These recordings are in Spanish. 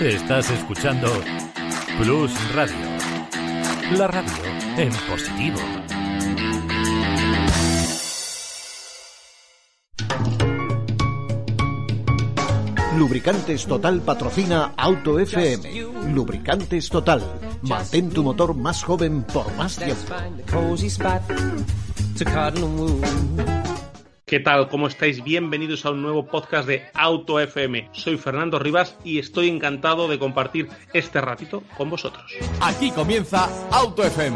Estás escuchando Plus Radio. La radio en positivo. Lubricantes Total patrocina Auto FM. Lubricantes Total. Mantén tu motor más joven por más tiempo. ¿Qué tal? ¿Cómo estáis? Bienvenidos a un nuevo podcast de Auto FM. Soy Fernando Rivas y estoy encantado de compartir este ratito con vosotros. Aquí comienza Auto FM.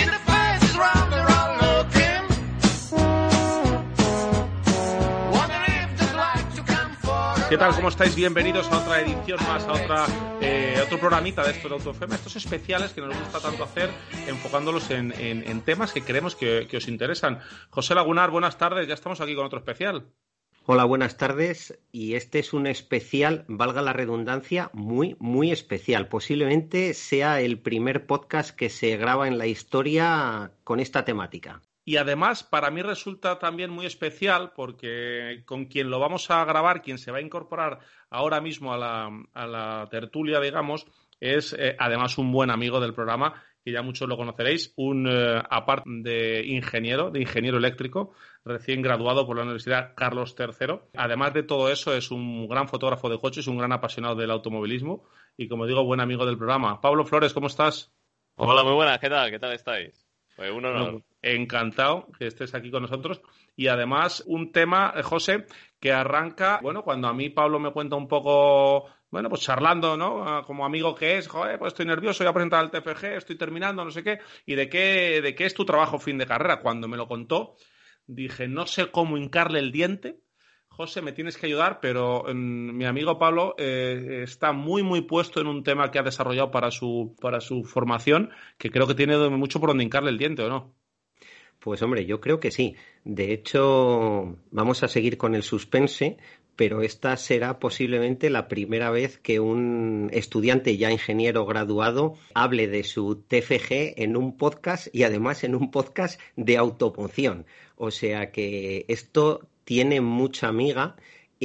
¿Qué tal? ¿Cómo estáis? Bienvenidos a otra edición más, a otro programita de esto de Auto FM. Estos especiales que nos gusta tanto hacer, enfocándolos en temas que creemos que os interesan. José Lagunar, buenas tardes. Ya estamos aquí con otro especial. Hola, buenas tardes. Y este es un especial, valga la redundancia, muy, muy especial. Posiblemente sea el primer podcast que se graba en la historia con esta temática. Y además, para mí resulta también muy especial porque con quien lo vamos a grabar, quien se va a incorporar ahora mismo a la tertulia, digamos, es además un buen amigo del programa, que ya muchos lo conoceréis, aparte de ingeniero eléctrico, recién graduado por la Universidad Carlos III. Además de todo eso, es un gran fotógrafo de coches, un gran apasionado del automovilismo y, como digo, buen amigo del programa. Pablo Flores, ¿cómo estás? Hola, muy buenas, ¿qué tal? ¿Qué tal estáis? Pues un honor. Bueno, encantado que estés aquí con nosotros. Y además, un tema, José, que arranca, bueno, cuando a mí Pablo me cuenta un poco, bueno, pues charlando, ¿no? Como amigo que es, joder, pues estoy nervioso, voy a presentar el TFG, estoy terminando, no sé qué. ¿Y de qué es tu trabajo fin de carrera? Cuando me lo contó, dije, no sé cómo hincarle el diente. José, me tienes que ayudar, pero mi amigo Pablo está muy, muy puesto en un tema que ha desarrollado para su formación, que creo que tiene mucho por donde hincarle el diente, ¿o no? Pues hombre, yo creo que sí. De hecho, vamos a seguir con el suspense, pero esta será posiblemente la primera vez que un estudiante ya ingeniero graduado hable de su TFG en un podcast y además en un podcast de automoción. O sea que esto tiene mucha miga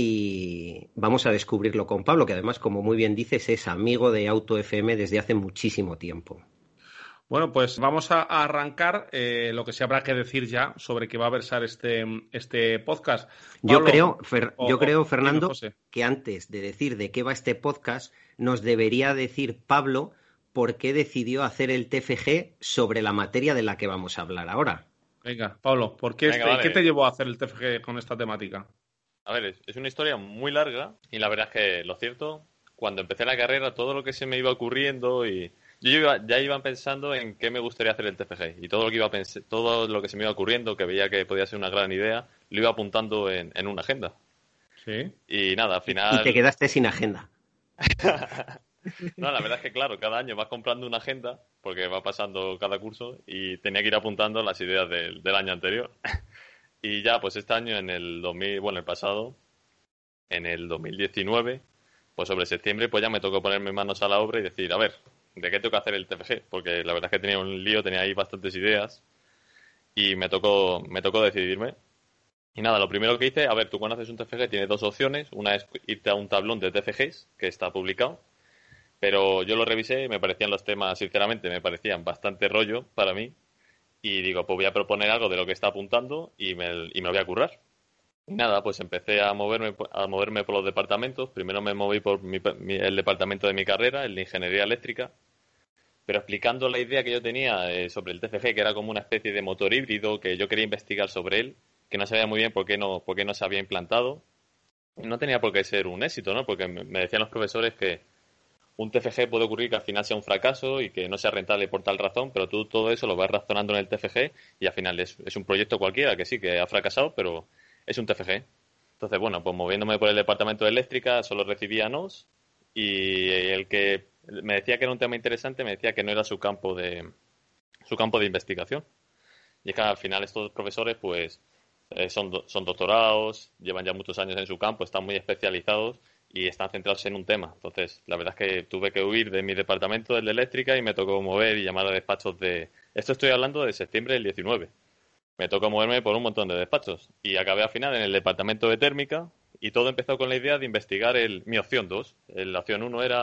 y vamos a descubrirlo con Pablo, que además, como muy bien dices, es amigo de Auto FM desde hace muchísimo tiempo. Bueno, pues vamos a arrancar lo que se habrá que decir ya sobre qué va a versar este podcast. Pablo, yo creo, Fernando, dime, que antes de decir de qué va este podcast, nos debería decir Pablo por qué decidió hacer el TFG sobre la materia de la que vamos a hablar ahora. Venga, Pablo, ¿qué te llevó a hacer el TFG con esta temática? A ver, es una historia muy larga y la verdad es que, lo cierto, cuando empecé la carrera, todo lo que se me iba ocurriendo y ya iba pensando en qué me gustaría hacer el TFG y todo lo que se me iba ocurriendo, que veía que podía ser una gran idea, lo iba apuntando en una agenda. Sí. Y nada, al final... Y te quedaste sin agenda. No, la verdad es que claro, cada año vas comprando una agenda porque va pasando cada curso y tenía que ir apuntando las ideas del año anterior. Y ya, pues este año en el 2019, pues sobre septiembre, pues ya me tocó ponerme manos a la obra y decir, a ver, ¿de qué tengo que hacer el TFG? Porque la verdad es que tenía un lío, tenía ahí bastantes ideas y me tocó decidirme. Y nada, lo primero que hice, a ver, tú cuando haces un TFG tienes dos opciones. Una es irte a un tablón de TFGs que está publicado, pero yo lo revisé y me parecían los temas, sinceramente, me parecían bastante rollo para mí. Y digo, pues voy a proponer algo de lo que está apuntando y me lo voy a currar. Y nada, pues empecé a moverme por los departamentos. Primero me moví por el departamento de mi carrera, el de Ingeniería Eléctrica, pero explicando la idea que yo tenía sobre el TFG, que era como una especie de motor híbrido, que yo quería investigar sobre él, que no sabía muy bien por qué no se había implantado. No tenía por qué ser un éxito, ¿no? Porque me decían los profesores que un TFG puede ocurrir que al final sea un fracaso y que no sea rentable por tal razón, pero tú todo eso lo vas razonando en el TFG y al final es un proyecto cualquiera que sí, que ha fracasado, pero es un TFG. Entonces, bueno, pues moviéndome por el departamento de eléctrica solo recibía nos y el que me decía que era un tema interesante me decía que no era su campo de investigación. Y es que al final estos profesores pues son doctorados, llevan ya muchos años en su campo, están muy especializados y están centrados en un tema. Entonces, la verdad es que tuve que huir de mi departamento, del de eléctrica, y me tocó mover y llamar a despachos de... Esto estoy hablando de septiembre del 19. Me tocó moverme por un montón de despachos. Y acabé al final en el departamento de térmica y todo empezó con la idea de investigar mi opción 2. La opción 1 era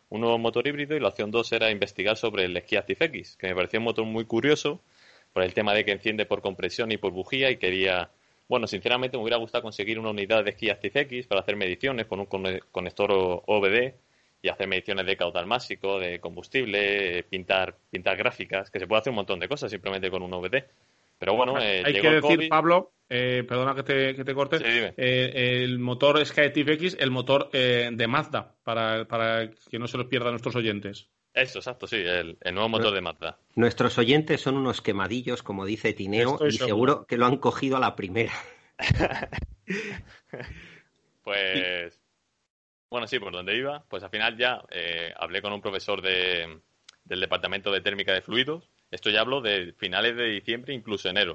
un nuevo motor híbrido, y la opción 2 era investigar sobre el esquí ActiveX, que me pareció un motor muy curioso por el tema de que enciende por compresión y por bujía, y quería, bueno, sinceramente me hubiera gustado conseguir una unidad de esquí ActiveX para hacer mediciones con un conector OBD y hacer mediciones de caudal máximo, de combustible, pintar gráficas, que se puede hacer un montón de cosas simplemente con un OBD. Pero bueno, hay llegó que el decir, COVID. Pablo, perdona que te corte, Sí, dime. el motor SkyActiv-X, el motor de Mazda, para que no se los pierdan nuestros oyentes. Eso, exacto, sí, el nuevo motor de Mazda. Nuestros oyentes son unos quemadillos, como dice Tineo, Estoy y seguro que lo han cogido a la primera. Pues, bueno, sí, por donde iba, pues al final ya hablé con un profesor del Departamento de Térmica de Fluidos. Esto ya hablo de finales de diciembre, incluso enero.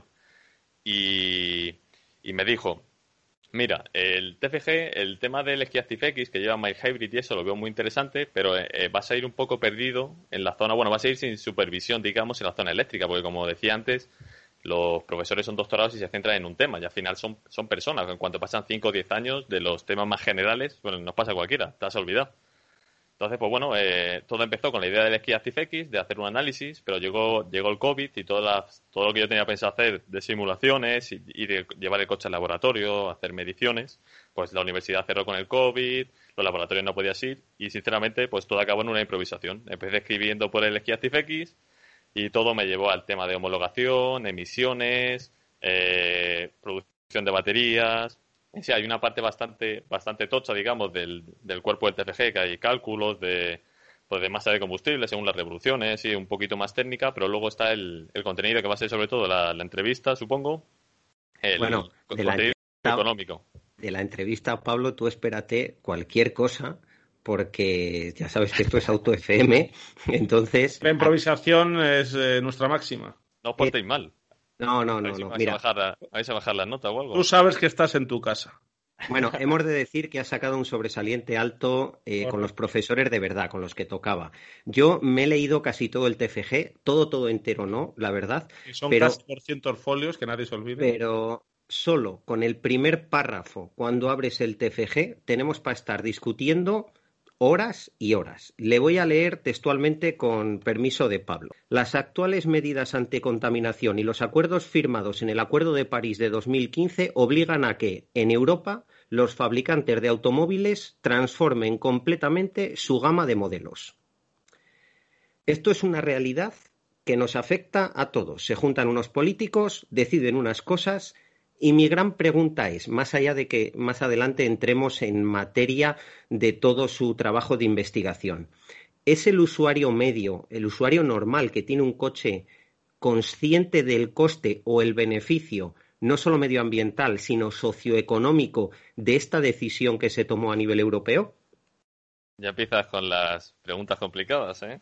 Y me dijo, mira, el TFG, el tema del esquí ActiveX, que lleva Mild Hybrid y eso, lo veo muy interesante, pero vas a ir un poco perdido en la zona, bueno, vas a ir sin supervisión, digamos, en la zona eléctrica, porque como decía antes, los profesores son doctorados y se centran en un tema, y al final son personas. En cuanto pasan 5 o 10 años de los temas más generales, bueno, nos pasa a cualquiera, te has olvidado. Entonces, pues bueno, todo empezó con la idea del esquí ActiveX, de hacer un análisis, pero llegó el COVID y todo lo que yo tenía pensado hacer de simulaciones y de llevar el coche al laboratorio, hacer mediciones, pues la universidad cerró con el COVID, los laboratorios no podías ir y sinceramente pues todo acabó en una improvisación. Empecé escribiendo por el esquí ActiveX y todo me llevó al tema de homologación, emisiones, producción de baterías. Sí, hay una parte bastante tocha, digamos, del cuerpo del TFG, que hay cálculos de masa de combustible según las revoluciones y un poquito más técnica, pero luego está el contenido, que va a ser sobre todo la entrevista, supongo. Bueno, de la contenido económico. De la entrevista, Pablo, tú espérate cualquier cosa, porque ya sabes que esto es Auto FM, entonces... La improvisación es nuestra máxima. No os portéis mal. No, mira. ¿Vais a bajar la nota o algo? Tú sabes que estás en tu casa. Bueno, hemos de decir que has sacado un sobresaliente alto con los profesores de verdad, con los que tocaba. Yo me he leído casi todo el TFG, todo entero no, la verdad. Y son pero, casi 200 folios, que nadie se olvide. Pero solo con el primer párrafo, cuando abres el TFG, tenemos para estar discutiendo horas y horas. Le voy a leer textualmente con permiso de Pablo. Las actuales medidas anticontaminación y los acuerdos firmados en el Acuerdo de París de 2015 obligan a que, en Europa, los fabricantes de automóviles transformen completamente su gama de modelos. Esto es una realidad que nos afecta a todos. Se juntan unos políticos, deciden unas cosas. Y mi gran pregunta es, más allá de que más adelante entremos en materia de todo su trabajo de investigación, ¿es el usuario medio, el usuario normal que tiene un coche consciente del coste o el beneficio, no solo medioambiental, sino socioeconómico, de esta decisión que se tomó a nivel europeo? Ya empiezas con las preguntas complicadas, ¿eh?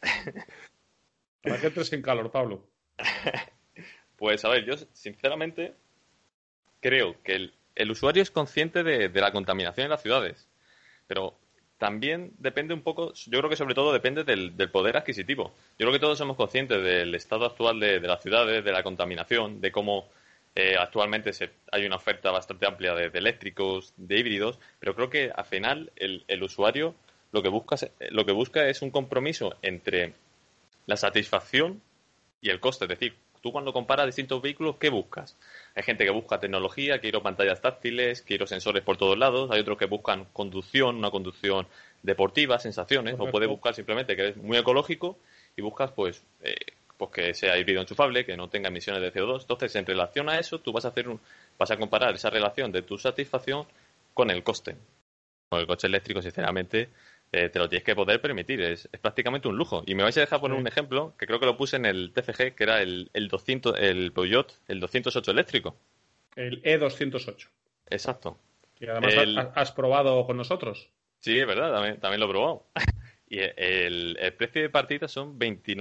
Para que entres en calor, Pablo. Pues a ver, yo sinceramente... creo que el usuario es consciente de la contaminación en las ciudades, pero también depende un poco, yo creo que sobre todo depende del poder adquisitivo. Yo creo que todos somos conscientes del estado actual de las ciudades, de la contaminación, de cómo actualmente hay una oferta bastante amplia de eléctricos, de híbridos, pero creo que al final el usuario lo que busca es un compromiso entre la satisfacción y el coste, es decir, tú cuando comparas distintos vehículos, ¿qué buscas? Hay gente que busca tecnología, quiero pantallas táctiles, quiero sensores por todos lados. Hay otros que buscan conducción, una conducción deportiva, sensaciones. Correcto. O puedes buscar simplemente que es muy ecológico y buscas pues que sea híbrido enchufable, que no tenga emisiones de CO2. Entonces, en relación a eso, tú vas a comparar esa relación de tu satisfacción con el coste. Con el coche eléctrico, sinceramente, te lo tienes que poder permitir. Es prácticamente un lujo. Y me vais a dejar poner un ejemplo que creo que lo puse en el TFG, que era el Peugeot, el 208 eléctrico. El E208. Exacto. Y además has probado con nosotros. Sí, es verdad, también lo he probado. Y el precio de partida son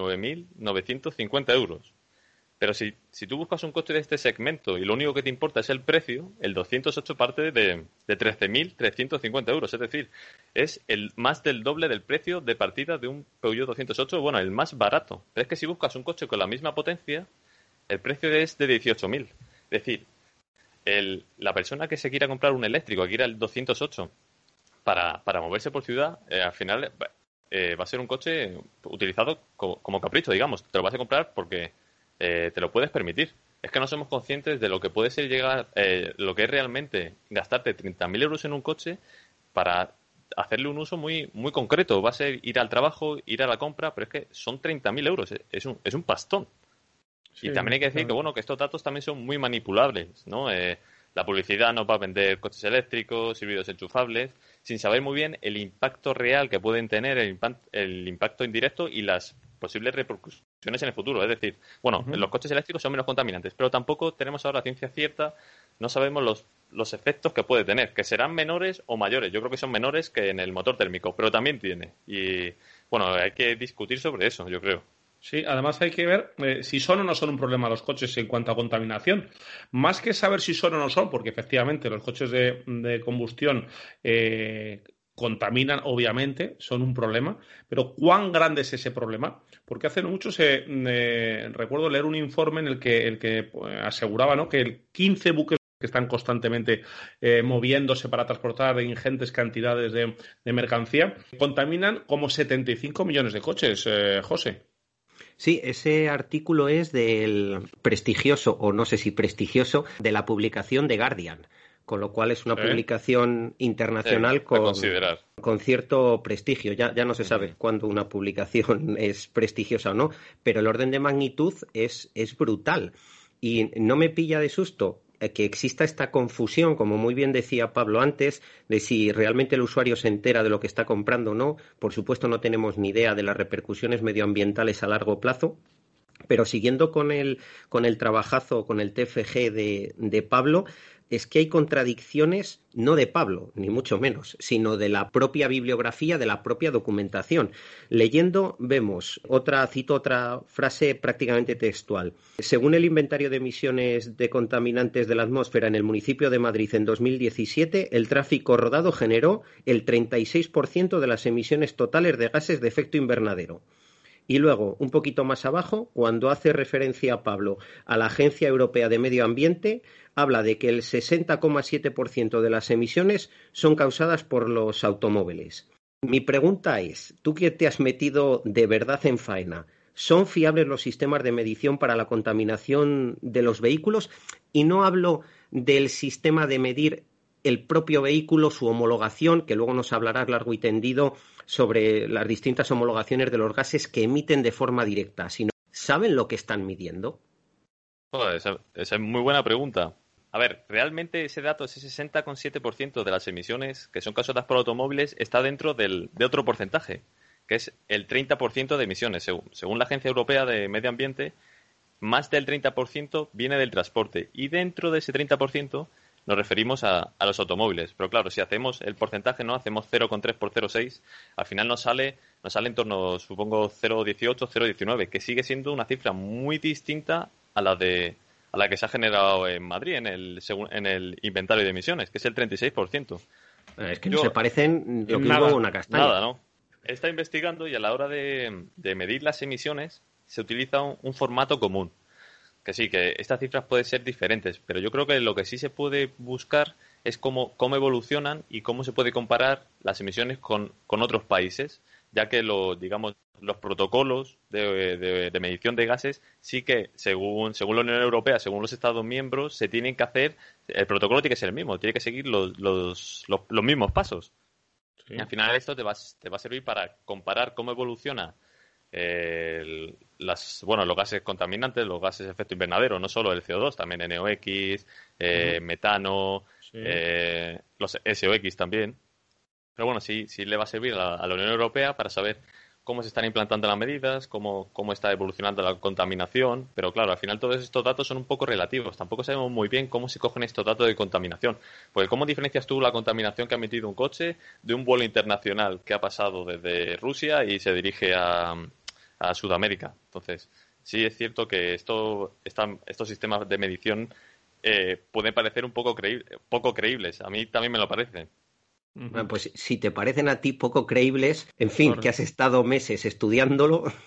29.950 euros. Pero si tú buscas un coche de este segmento y lo único que te importa es el precio, el 208 parte de 13.350 euros. Es decir, es más del doble del precio de partida de un Peugeot 208, bueno, el más barato. Pero es que si buscas un coche con la misma potencia, el precio es de 18.000. Es decir, la persona que se quiera comprar un eléctrico, que quiera el 208 para moverse por ciudad, al final va a ser un coche utilizado como capricho, digamos. Te lo vas a comprar porque te lo puedes permitir. Es que no somos conscientes de lo que puede ser lo que es realmente gastarte 30.000 euros en un coche para hacerle un uso muy, muy concreto. Va a ser ir al trabajo, ir a la compra, pero es que son 30.000 euros. Es un pastón. Sí, y también hay que decir que, bueno, que estos datos también son muy manipulables, ¿no? La publicidad nos va a vender coches eléctricos, híbridos enchufables, sin saber muy bien el impacto real que pueden tener, el impacto indirecto y las posibles repercusiones en el futuro. Es decir, bueno, los coches eléctricos son menos contaminantes, pero tampoco tenemos ahora ciencia cierta, no sabemos los efectos que puede tener, que serán menores o mayores. Yo creo que son menores que en el motor térmico, pero también tiene. Y, bueno, hay que discutir sobre eso, yo creo. Sí, además hay que ver si son o no son un problema los coches en cuanto a contaminación. Más que saber si son o no son, porque efectivamente los coches de combustión contaminan, obviamente, son un problema, pero ¿cuán grande es ese problema? Porque hace no mucho recuerdo leer un informe en el que aseguraba, ¿no?, que 15 buques que están constantemente moviéndose para transportar ingentes cantidades de mercancía contaminan como 75 millones de coches, José. Sí, ese artículo es del prestigioso, o no sé si prestigioso, de la publicación The Guardian, con lo cual es una publicación internacional con cierto prestigio. Ya no se sabe cuándo una publicación es prestigiosa o no, pero el orden de magnitud es brutal. Y no me pilla de susto que exista esta confusión, como muy bien decía Pablo antes, de si realmente el usuario se entera de lo que está comprando o no. Por supuesto, no tenemos ni idea de las repercusiones medioambientales a largo plazo, pero siguiendo con el trabajazo, con el TFG de Pablo, es que hay contradicciones no de Pablo, ni mucho menos, sino de la propia bibliografía, de la propia documentación. Leyendo cito otra frase prácticamente textual. Según el inventario de emisiones de contaminantes de la atmósfera en el municipio de Madrid en 2017, el tráfico rodado generó el 36% de las emisiones totales de gases de efecto invernadero. Y luego, un poquito más abajo, cuando hace referencia a Pablo a la Agencia Europea de Medio Ambiente, habla de que el 60,7% de las emisiones son causadas por los automóviles. Mi pregunta es, tú que te has metido de verdad en faena, ¿son fiables los sistemas de medición para la contaminación de los vehículos? Y no hablo del sistema de medir el propio vehículo, su homologación, que luego nos hablarás largo y tendido sobre las distintas homologaciones de los gases que emiten de forma directa, sino ¿saben lo que están midiendo? Esa es muy buena pregunta. A ver, realmente ese dato, ese 60,7% de las emisiones que son causadas por automóviles, está dentro de otro porcentaje, que es el 30% de emisiones. Según la Agencia Europea de Medio Ambiente, más del 30% viene del transporte. Y dentro de ese 30% nos referimos a los automóviles. Pero claro, si hacemos el porcentaje, no hacemos 0,3 por 0,6, al final nos sale en torno, supongo, 0,18, 0,19, que sigue siendo una cifra muy distinta a la que se ha generado en Madrid en el inventario de emisiones, que es el 36%. Es que no se parecen lo mismo a una castaña. Nada, ¿no? Está investigando y a la hora de medir las emisiones se utiliza un formato común. Que sí, que estas cifras pueden ser diferentes, pero yo creo que lo que sí se puede buscar es cómo evolucionan y cómo se puede comparar las emisiones con otros países, ya que los protocolos de medición de gases sí que, según la Unión Europea, según los Estados miembros, se tienen que hacer, el protocolo tiene que ser el mismo, tiene que seguir los mismos pasos. Sí. Y al final esto te va a servir para comparar cómo evoluciona los gases contaminantes, los gases de efecto invernadero, no solo el CO2, también NOx, metano, sí. Los SOx también. Pero bueno, sí le va a servir a la Unión Europea para saber cómo se están implantando las medidas, cómo está evolucionando la contaminación, pero claro, al final todos estos datos son un poco relativos. Tampoco sabemos muy bien cómo se cogen estos datos de contaminación. Porque ¿cómo diferencias tú la contaminación que ha emitido un coche de un vuelo internacional que ha pasado desde Rusia y se dirige a Sudamérica? Entonces, sí es cierto que estos sistemas de medición pueden parecer un poco creíbles. A mí también me lo parecen. Bueno, pues si te parecen a ti poco creíbles, en fin, que has estado meses estudiándolo.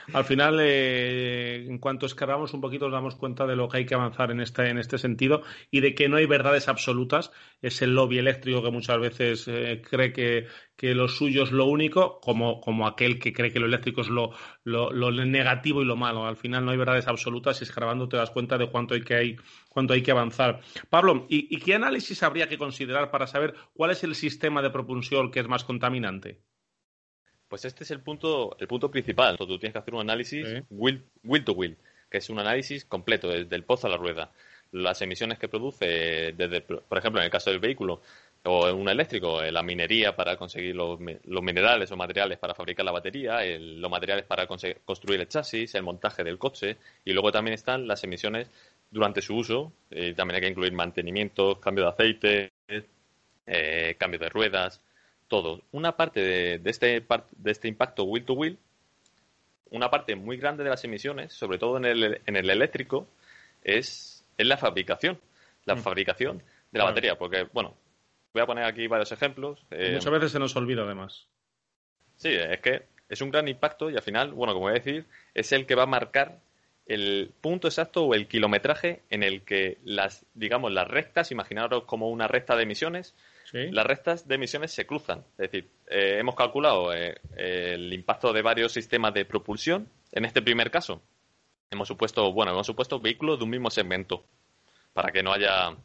al final, en cuanto escarbamos un poquito, nos damos cuenta de lo que hay que avanzar en este sentido y de que no hay verdades absolutas. Es el lobby eléctrico que muchas veces cree que lo suyo es lo único, como aquel que cree que lo eléctrico es lo negativo y lo malo. Al final no hay verdades absolutas y escarbando te das cuenta de cuánto hay que avanzar. Pablo, ¿y qué análisis habría que considerar para saber cuál es el sistema de propulsión que es más contaminante? Pues este es el punto principal. Tú tienes que hacer un análisis wheel to wheel, que es un análisis completo, desde el pozo a la rueda. Las emisiones que produce, por ejemplo, en el caso del vehículo o un eléctrico, la minería para conseguir los minerales o materiales para fabricar la batería, los materiales para construir el chasis, el montaje del coche, y luego también están las emisiones durante su uso. También hay que incluir mantenimiento, cambio de aceite, cambio de ruedas, todo. Una parte de este impacto wheel to wheel, una parte muy grande de las emisiones, sobre todo en el eléctrico, es la fabricación. La fabricación de la batería. Porque, bueno, voy a poner aquí varios ejemplos. Muchas veces se nos olvida, además. Sí, es que es un gran impacto y al final, bueno, como voy a decir, es el que va a marcar el punto exacto o el kilometraje en el que las rectas, imaginaros como una recta de emisiones, ¿sí? Las rectas de emisiones se cruzan. Es decir, hemos calculado el impacto de varios sistemas de propulsión. En este primer caso, hemos supuesto vehículos de un mismo segmento para que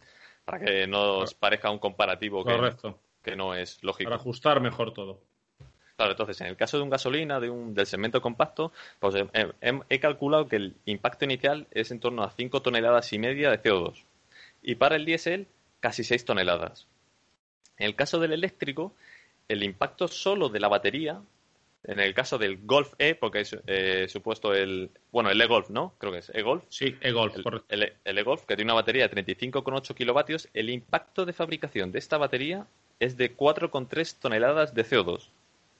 no os parezca un comparativo que no es lógico. Para ajustar mejor todo. Claro, entonces, en el caso de un gasolina, del segmento compacto, pues he calculado que el impacto inicial es en torno a 5,5 toneladas de CO2. Y para el diésel, casi 6 toneladas. En el caso del eléctrico, el impacto solo de la batería, en el caso del Golf E, porque es supuesto el e-Golf, ¿no? Creo que es e-Golf. Sí, e-Golf, correcto. El e-Golf, que tiene una batería de 35,8 kilovatios, el impacto de fabricación de esta batería es de 4,3 toneladas de CO2.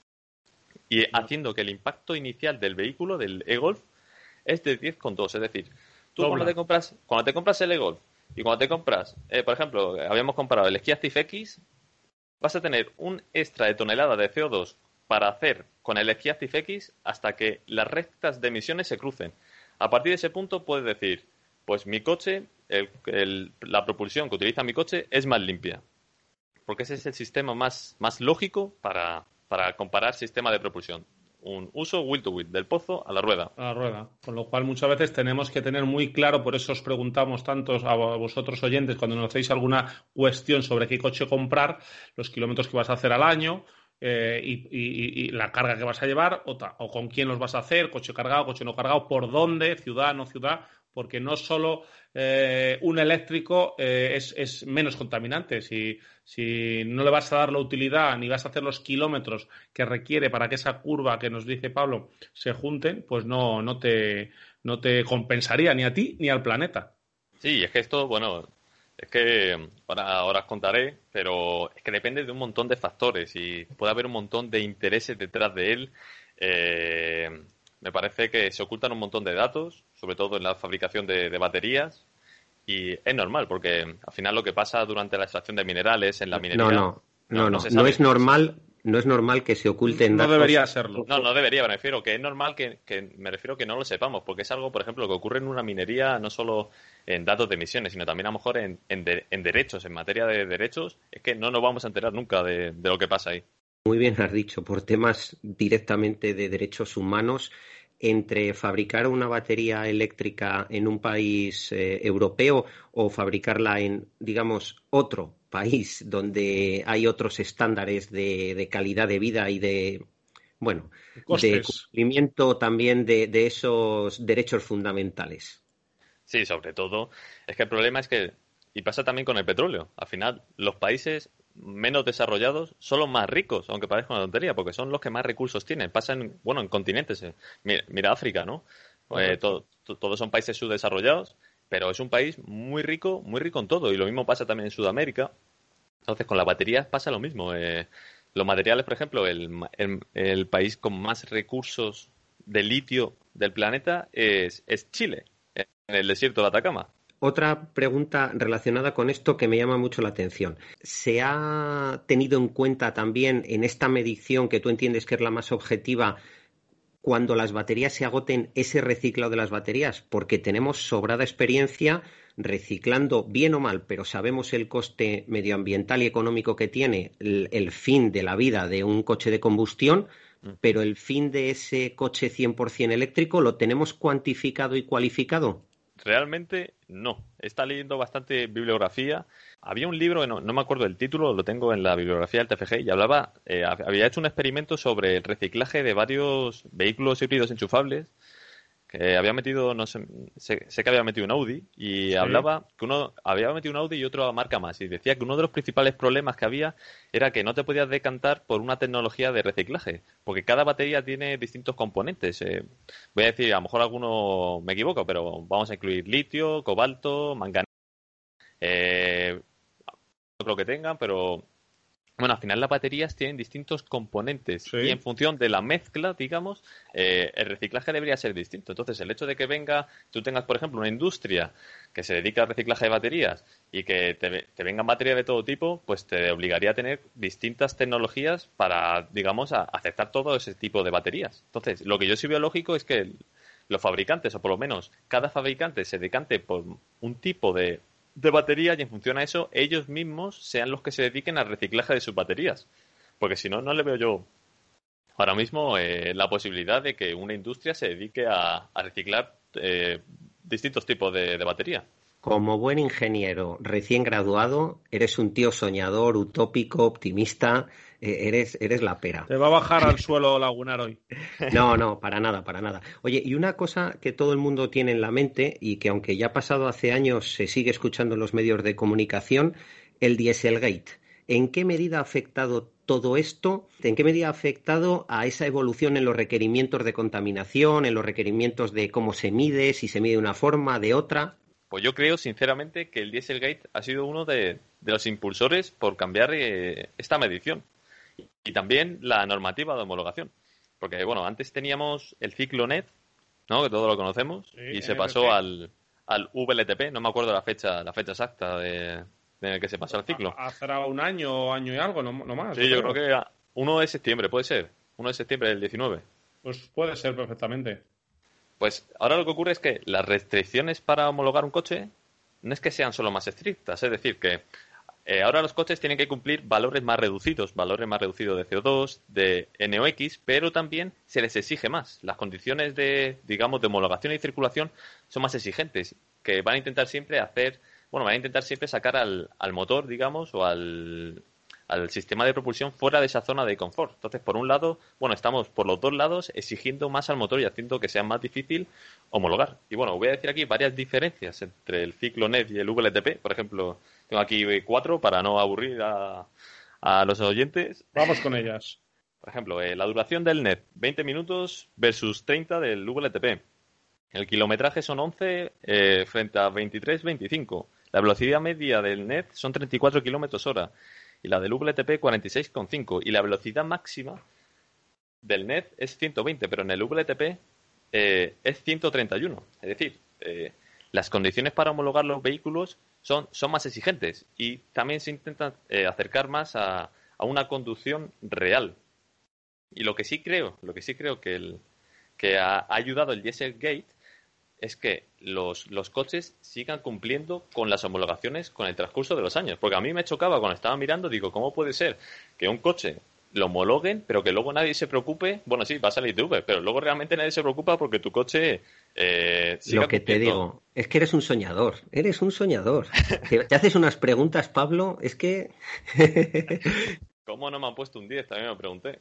Y haciendo que el impacto inicial del vehículo, del e-Golf, es de 10,2. Es decir, tú cuando te compras el e-Golf y cuando te compras, por ejemplo, habíamos comparado el Kia Active X, vas a tener un extra de tonelada de CO2 para hacer con el Kia Active X hasta que las rectas de emisiones se crucen. A partir de ese punto puedes decir, pues mi coche, la propulsión que utiliza mi coche es más limpia. Porque ese es el sistema más lógico para comparar sistema de propulsión. Un uso wheel to wheel, del pozo a la rueda. A la rueda. Con lo cual muchas veces tenemos que tener muy claro, por eso os preguntamos tantos a vosotros oyentes cuando nos hacéis alguna cuestión sobre qué coche comprar, los kilómetros que vas a hacer al año y la carga que vas a llevar o con quién los vas a hacer, coche cargado, coche no cargado, por dónde, ciudad, no ciudad, porque no solo un eléctrico es menos contaminante. Si no le vas a dar la utilidad ni vas a hacer los kilómetros que requiere para que esa curva que nos dice Pablo se junten, pues no te compensaría ni a ti ni al planeta. Sí, es que esto, bueno, es que ahora os contaré, pero es que depende de un montón de factores y puede haber un montón de intereses detrás de él. Me parece que se ocultan un montón de datos, sobre todo en la fabricación de baterías, y es normal, porque al final lo que pasa durante la extracción de minerales en la minería... No es normal que se oculten datos. No debería serlo. No debería, me refiero que es normal que no lo sepamos, porque es algo, por ejemplo, que ocurre en una minería no solo en datos de emisiones, sino también a lo mejor en derechos, en materia de derechos, es que no nos vamos a enterar nunca de lo que pasa ahí. Muy bien has dicho, por temas directamente de derechos humanos, entre fabricar una batería eléctrica en un país europeo o fabricarla en, digamos, otro país donde hay otros estándares de calidad de vida y de cumplimiento también de esos derechos fundamentales. Sí, sobre todo, es que el problema es que, y pasa también con el petróleo, al final los países menos desarrollados son los más ricos, aunque parezca una tontería, porque son los que más recursos tienen. Pasa en continentes. Mira África, ¿no? Todos son países subdesarrollados, pero es un país muy rico en todo. Y lo mismo pasa también en Sudamérica. Entonces, con las baterías pasa lo mismo. Los materiales, por ejemplo, el país con más recursos de litio del planeta es Chile, en el desierto de Atacama. Otra pregunta relacionada con esto que me llama mucho la atención. ¿Se ha tenido en cuenta también en esta medición que tú entiendes que es la más objetiva cuando las baterías se agoten ese reciclado de las baterías? Porque tenemos sobrada experiencia reciclando, bien o mal, pero sabemos el coste medioambiental y económico que tiene el fin de la vida de un coche de combustión, pero el fin de ese coche 100% eléctrico, ¿lo tenemos cuantificado y cualificado? Realmente no. Está leyendo bastante bibliografía. Había un libro, no me acuerdo del título, lo tengo en la bibliografía del TFG, y hablaba, había hecho un experimento sobre el reciclaje de varios vehículos híbridos enchufables, que había metido, no sé que había metido un Audi, y hablaba que uno había metido un Audi y otro marca más, y decía que uno de los principales problemas que había era que no te podías decantar por una tecnología de reciclaje, porque cada batería tiene distintos componentes. Voy a decir, a lo mejor alguno me equivoco, pero vamos a incluir litio, cobalto, manganeso, no creo que tengan, pero bueno, al final las baterías tienen distintos componentes y en función de la mezcla, digamos, el reciclaje debería ser distinto. Entonces, el hecho de que tú tengas, por ejemplo, una industria que se dedica al reciclaje de baterías y que te vengan baterías de todo tipo, pues te obligaría a tener distintas tecnologías para, digamos, a aceptar todo ese tipo de baterías. Entonces, lo que yo sí veo lógico es que los fabricantes, o por lo menos cada fabricante, se decante por un tipo de batería y en función a eso ellos mismos sean los que se dediquen al reciclaje de sus baterías, porque si no, no le veo yo ahora mismo la posibilidad de que una industria se dedique a reciclar distintos tipos de batería. Como buen ingeniero recién graduado, eres un tío soñador, utópico, optimista, eres la pera. Te va a bajar al suelo lagunar hoy. No, para nada, para nada. Oye, y una cosa que todo el mundo tiene en la mente y que aunque ya ha pasado hace años se sigue escuchando en los medios de comunicación, el Dieselgate. ¿En qué medida ha afectado todo esto? ¿En qué medida ha afectado a esa evolución en los requerimientos de contaminación, en los requerimientos de cómo se mide, si se mide de una forma, de otra? Pues yo creo, sinceramente, que el Dieselgate ha sido uno de los impulsores por cambiar esta medición. Y también la normativa de homologación. Porque, bueno, antes teníamos el ciclo NET, ¿no? Que todos lo conocemos, y se pasó al VLTP, no me acuerdo la fecha exacta de que se pasó al ciclo. Hace un año y algo, no más. Sí, yo creo que 1 de septiembre, puede ser. 1 de septiembre del 19. Pues puede ser perfectamente. Pues ahora lo que ocurre es que las restricciones para homologar un coche no es que sean solo más estrictas, es decir, que ahora los coches tienen que cumplir valores más reducidos de CO2, de NOx, pero también se les exige más. Las condiciones de homologación y circulación son más exigentes, que van a intentar siempre sacar al motor, digamos, o al sistema de propulsión fuera de esa zona de confort. Entonces, por un lado, estamos por los dos lados exigiendo más al motor y haciendo que sea más difícil homologar. Y bueno, voy a decir aquí varias diferencias entre el ciclo NET y el VLTP. Por ejemplo, tengo aquí 4 para no aburrir a los oyentes. Vamos con ellas. Por ejemplo, la duración del NET, 20 minutos versus 30 del VLTP. El kilometraje son 11 frente a 23-25. La velocidad media del NET son 34 kilómetros hora. Y la del VLTP 46,5. Y la velocidad máxima del NET es 120, pero en el VLTP es 131. Es decir, las condiciones para homologar los vehículos son más exigentes y también se intenta acercar más a una conducción real. Y lo que sí creo que ha ayudado el Dieselgate es que los coches sigan cumpliendo con las homologaciones con el transcurso de los años. Porque a mí me chocaba cuando estaba mirando, digo, ¿cómo puede ser que un coche lo homologuen, pero que luego nadie se preocupe? Bueno, sí, va a salir de pero luego realmente nadie se preocupa porque tu coche siga Lo que te digo es que eres un soñador. Te haces unas preguntas, Pablo, es que... ¿Cómo no me han puesto un 10? También me pregunté.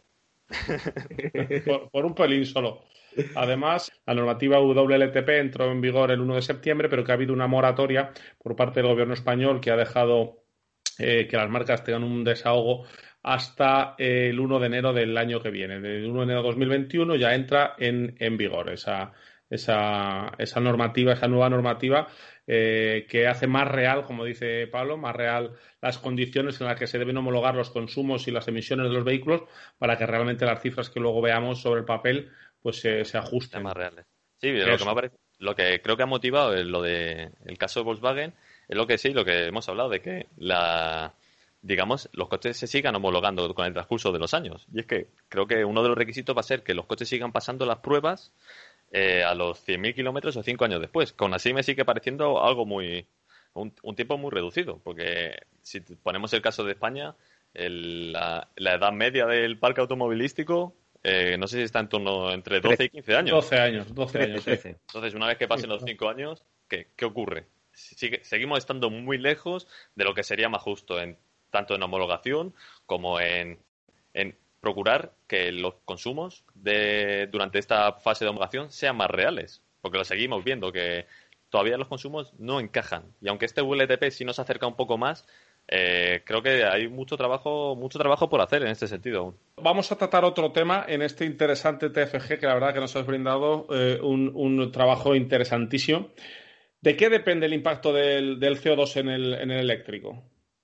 por un pelín solo. Además, la normativa WLTP entró en vigor el 1 de septiembre, pero que ha habido una moratoria por parte del gobierno español que ha dejado que las marcas tengan un desahogo hasta el 1 de enero del año que viene. Del 1 de enero de 2021 ya entra en vigor esa normativa, esa nueva normativa que hace más real, como dice Pablo, más real las condiciones en las que se deben homologar los consumos y las emisiones de los vehículos para que realmente las cifras que luego veamos sobre el papel pues se ajusten. Más reales. Sí, lo que creo que ha motivado el caso de Volkswagen es lo que hemos hablado de que digamos, los coches se sigan homologando con el transcurso de los años. Y es que creo que uno de los requisitos va a ser que los coches sigan pasando las pruebas a los 100.000 kilómetros o 5 años después. Con así me sigue pareciendo algo un tiempo muy reducido, porque si ponemos el caso de España, la edad media del parque automovilístico, no sé si está en torno entre 12 y 15 años. 12 años, 12 años. Sí. Entonces, una vez que pasen los 5 años, ¿qué ocurre? Seguimos estando muy lejos de lo que sería más justo, tanto en homologación como en procurar que los consumos durante esta fase de homologación sean más reales, porque lo seguimos viendo que todavía los consumos no encajan. Y aunque este WLTP sí nos acerca un poco más, creo que hay mucho trabajo por hacer en este sentido aún. Vamos a tratar otro tema en este interesante TFG, que la verdad que nos has brindado un trabajo interesantísimo. ¿De qué depende el impacto del CO2 en el eléctrico?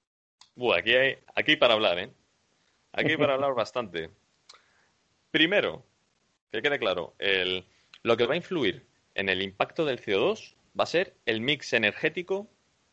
Aquí para hablar, ¿eh? Aquí para hablar bastante. Primero, que quede claro, lo que va a influir en el impacto del CO2 va a ser el mix energético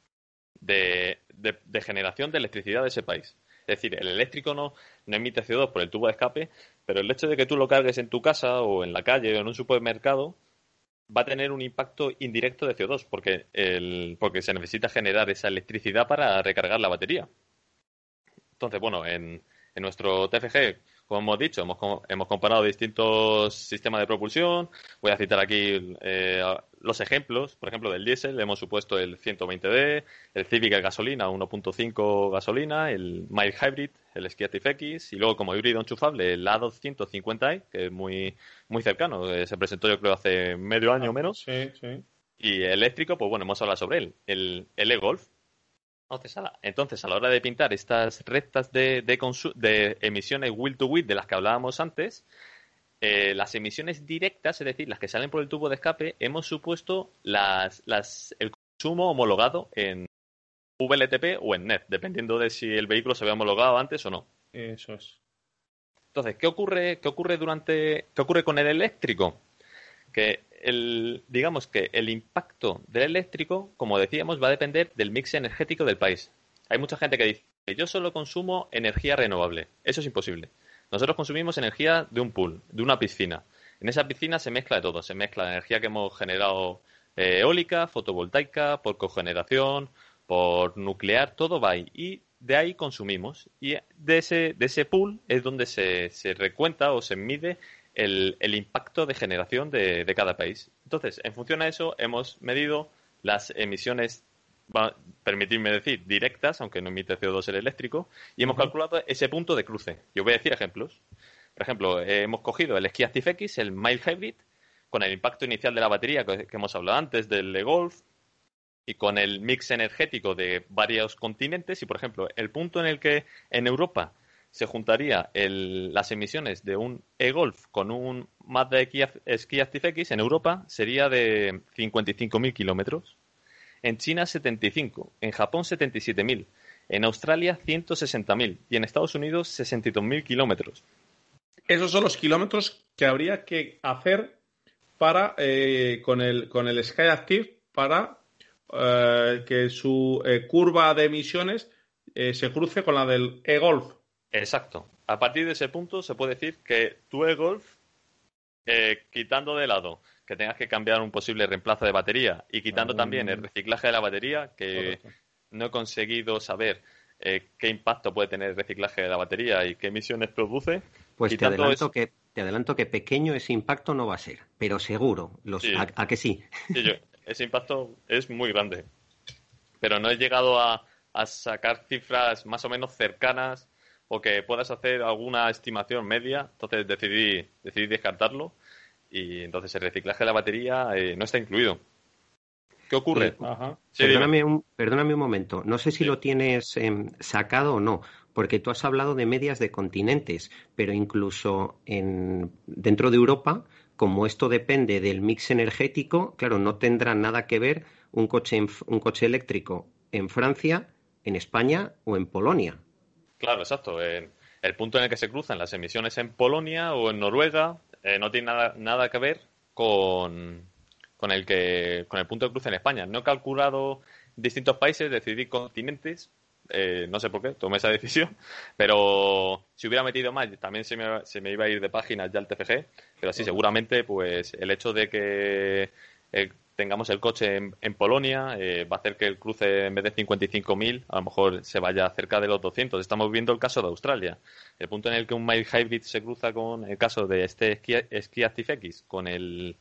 de generación de electricidad de ese país. Es decir, el eléctrico no emite CO2 por el tubo de escape, pero el hecho de que tú lo cargues en tu casa o en la calle o en un supermercado va a tener un impacto indirecto de CO2 porque se necesita generar esa electricidad para recargar la batería. Entonces, bueno, en nuestro TFG, como hemos dicho, hemos comparado distintos sistemas de propulsión. Voy a citar aquí los ejemplos. Por ejemplo, del diésel hemos supuesto el 120D, el Civic gasolina 1.5 gasolina, el Mild Hybrid, el Ski Active-X, y luego como híbrido enchufable el A250i, que es muy, muy cercano. Se presentó yo creo hace medio año o menos. Sí, sí. Y eléctrico, pues bueno, hemos hablado sobre él, el e-Golf. Entonces, a la hora de pintar estas rectas de emisiones wheel to wheel de las que hablábamos antes, las emisiones directas, es decir, las que salen por el tubo de escape, hemos supuesto el consumo homologado en WLTP o en NET, dependiendo de si el vehículo se había homologado antes o no. Eso es. Entonces, ¿qué ocurre con el eléctrico? Que digamos que el impacto del eléctrico, como decíamos, va a depender del mix energético del país. Hay mucha gente que dice, yo solo consumo energía renovable. Eso es imposible. Nosotros consumimos energía de un pool, de una piscina. En esa piscina se mezcla de todo. Se mezcla la energía que hemos generado eólica, fotovoltaica, por cogeneración, por nuclear, todo va ahí. Y de ahí consumimos. Y de ese pool es donde se recuenta o se mide el impacto de generación de cada país. Entonces, en función a eso, hemos medido las emisiones, permitidme decir, directas, aunque no emite CO2 el eléctrico, y hemos calculado ese punto de cruce. Yo voy a decir ejemplos. Por ejemplo, hemos cogido el Ski Active-X, el Mild Hybrid, con el impacto inicial de la batería que hemos hablado antes, del e-Golf, y con el mix energético de varios continentes, y por ejemplo, el punto en el que en Europa se juntaría las emisiones de un e-Golf con un Mazda Ski Active-X en Europa sería de 55.000 kilómetros. En China 75, en Japón 77.000, en Australia 160.000 y en Estados Unidos 62.000 kilómetros. Esos son los kilómetros que habría que hacer para con el Sky Active para que su curva de emisiones se cruce con la del e-Golf. Exacto. A partir de ese punto se puede decir que tu e-Golf, quitando de lado que tengas que cambiar un posible reemplazo de batería y quitando también el reciclaje de la batería, que correcto, no he conseguido saber qué impacto puede tener el reciclaje de la batería y qué emisiones produce. Pues te adelanto que pequeño ese impacto no va a ser, pero seguro. Sí. ¿A que sí? Sí, ese impacto es muy grande. Pero no he llegado a sacar cifras más o menos cercanas o que puedas hacer alguna estimación media. Entonces decidí descartarlo y entonces el reciclaje de la batería no está incluido. ¿Qué ocurre? Sí, perdóname un momento. No sé si lo tienes sacado o no, porque tú has hablado de medias de continentes, pero incluso dentro de Europa, como esto depende del mix energético, claro, no tendrá nada que ver un coche eléctrico en Francia, en España o en Polonia. Claro, exacto. El punto en el que se cruzan las emisiones en Polonia o en Noruega no tiene nada que ver con el punto de cruce en España. No he calculado distintos países, decidí continentes no sé por qué tomé esa decisión, pero si hubiera metido más también se me iba a ir de páginas ya el TFG, pero sí, seguramente pues el hecho de que tengamos el coche en Polonia va a hacer que el cruce en vez de 55.000 a lo mejor se vaya cerca de los 200. Estamos viendo el caso de Australia, el punto en el que un mild hybrid se cruza con el caso de este Ski Active X con el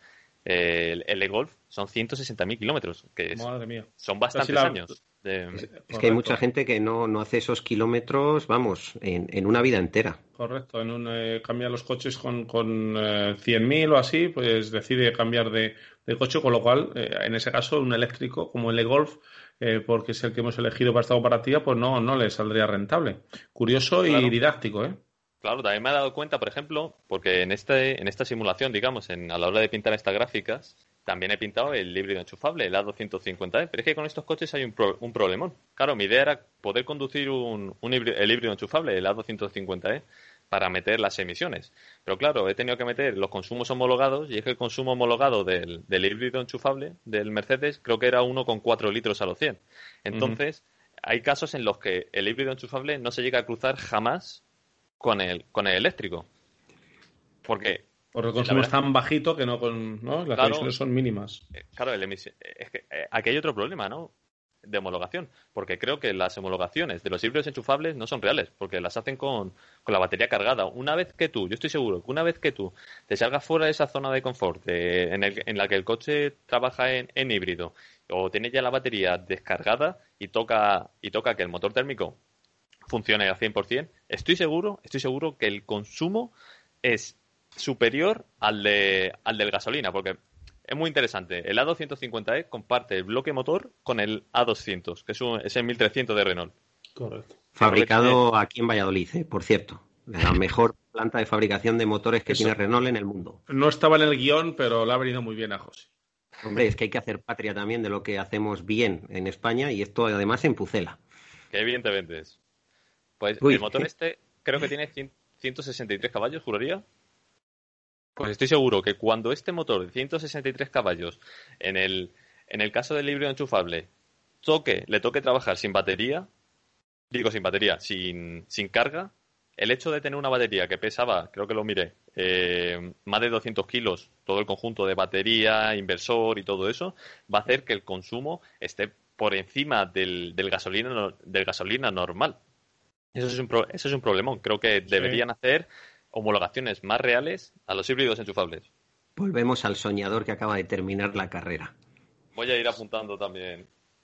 e-Golf, son 160.000 kilómetros, que Madre mía. son bastantes años. Es que hay mucha gente que no hace esos kilómetros, vamos, en una vida entera. Correcto, cambia los coches con 100.000 o así, pues decide cambiar de coche, con lo cual, en ese caso, un eléctrico como el e-Golf, porque es el que hemos elegido para esta comparativa, pues no le saldría rentable. Curioso y Claro. Didáctico, ¿eh? Claro, también me he dado cuenta, por ejemplo, porque en esta simulación, digamos, a la hora de pintar estas gráficas, también he pintado el híbrido enchufable, el A250e, pero es que con estos coches hay un problemón. Claro, mi idea era poder conducir el híbrido enchufable, el A250e, para meter las emisiones. Pero claro, he tenido que meter los consumos homologados, y es que el consumo homologado del híbrido enchufable del Mercedes creo que era 1,4 litros a los 100. Entonces, hay casos en los que el híbrido enchufable no se llega a cruzar jamás con el eléctrico. Porque el consumo es tan bajito que las emisiones son mínimas. Claro, es que aquí hay otro problema, ¿no? De homologación, porque creo que las homologaciones de los híbridos enchufables no son reales, porque las hacen con la batería cargada. Yo estoy seguro que una vez que tú te salgas fuera de esa zona de confort en la que el coche trabaja en híbrido, o tiene ya la batería descargada y toca que el motor térmico funcione al 100%, estoy seguro que el consumo es superior al del gasolina, porque es muy interesante. El A250e comparte el bloque motor con el A200, que es el 1300 de Renault. Correcto. Fabricado aquí en Valladolid, por cierto. La mejor planta de fabricación de motores que tiene Renault en el mundo. No estaba en el guión, pero le ha venido muy bien a José. Hombre, es que hay que hacer patria también de lo que hacemos bien en España, y esto además en Pucela. Que bien te vendes. Pues el motor creo que tiene 163 caballos, juraría. Pues estoy seguro que cuando este motor de 163 caballos, en el caso del híbrido enchufable, le toque trabajar sin batería, sin carga, el hecho de tener una batería que pesaba, creo que lo miré, más de 200 kilos, todo el conjunto de batería, inversor y todo eso, va a hacer que el consumo esté por encima del gasolina normal. Eso es un problemón. Creo que deberían hacer homologaciones más reales a los híbridos enchufables. Volvemos al soñador que acaba de terminar la carrera. Voy a ir apuntando también.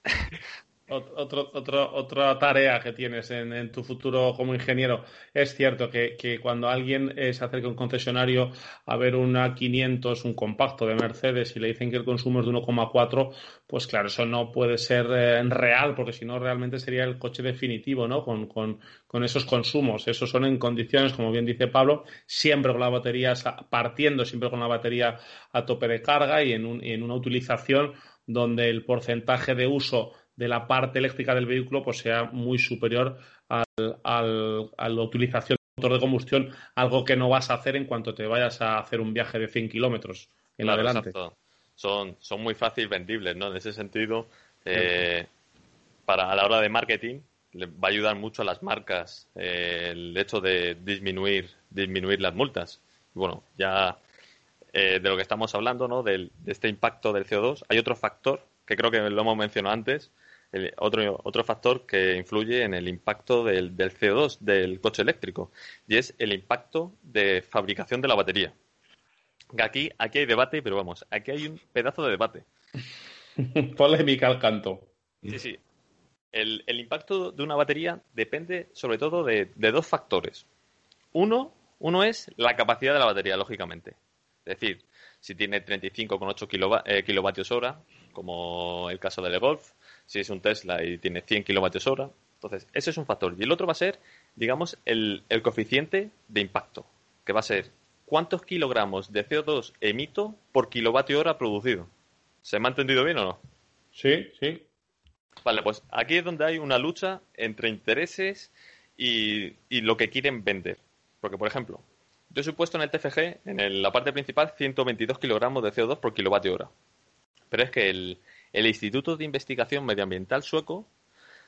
Otra tarea que tienes en tu futuro como ingeniero. Es cierto que cuando alguien se acerca a un concesionario a ver una 500, un compacto de Mercedes, y le dicen que el consumo es de 1,4, pues claro, eso no puede ser real, porque si no realmente sería el coche definitivo, ¿no? Con esos consumos. Esos son en condiciones, como bien dice Pablo, siempre con la batería siempre con la batería a tope de carga, y en una utilización donde el porcentaje de uso de la parte eléctrica del vehículo pues sea muy superior a la utilización del motor de combustión, algo que no vas a hacer en cuanto te vayas a hacer un viaje de 100 kilómetros en adelante. Exacto. Son muy fácil vendibles, ¿no? En ese sentido, a la hora de marketing, le va a ayudar mucho a las marcas el hecho de disminuir las multas. Bueno, ya de lo que estamos hablando, ¿no? De este impacto del CO2, hay otro factor que creo que lo hemos mencionado antes, otro factor que influye en el impacto del CO2 del coche eléctrico, y es el impacto de fabricación de la batería. Aquí hay debate, pero vamos, aquí hay un pedazo de debate. Polémica al canto. Sí. El impacto de una batería depende sobre todo de dos factores. Uno es la capacidad de la batería, lógicamente. Es decir, si tiene 35,8 kilovatios hora, como el caso del e-Golf, si es un Tesla y tiene 100 kilovatios hora. Entonces, ese es un factor. Y el otro va a ser, digamos, el coeficiente de impacto, que va a ser cuántos kilogramos de CO2 emito por kilovatio hora producido. ¿Se me ha entendido bien o no? Sí. Vale, pues aquí es donde hay una lucha entre intereses y lo que quieren vender. Porque, por ejemplo, yo he supuesto en el TFG, en la parte principal, 122 kilogramos de CO2 por kilovatio hora. Pero es que el Instituto de Investigación Medioambiental sueco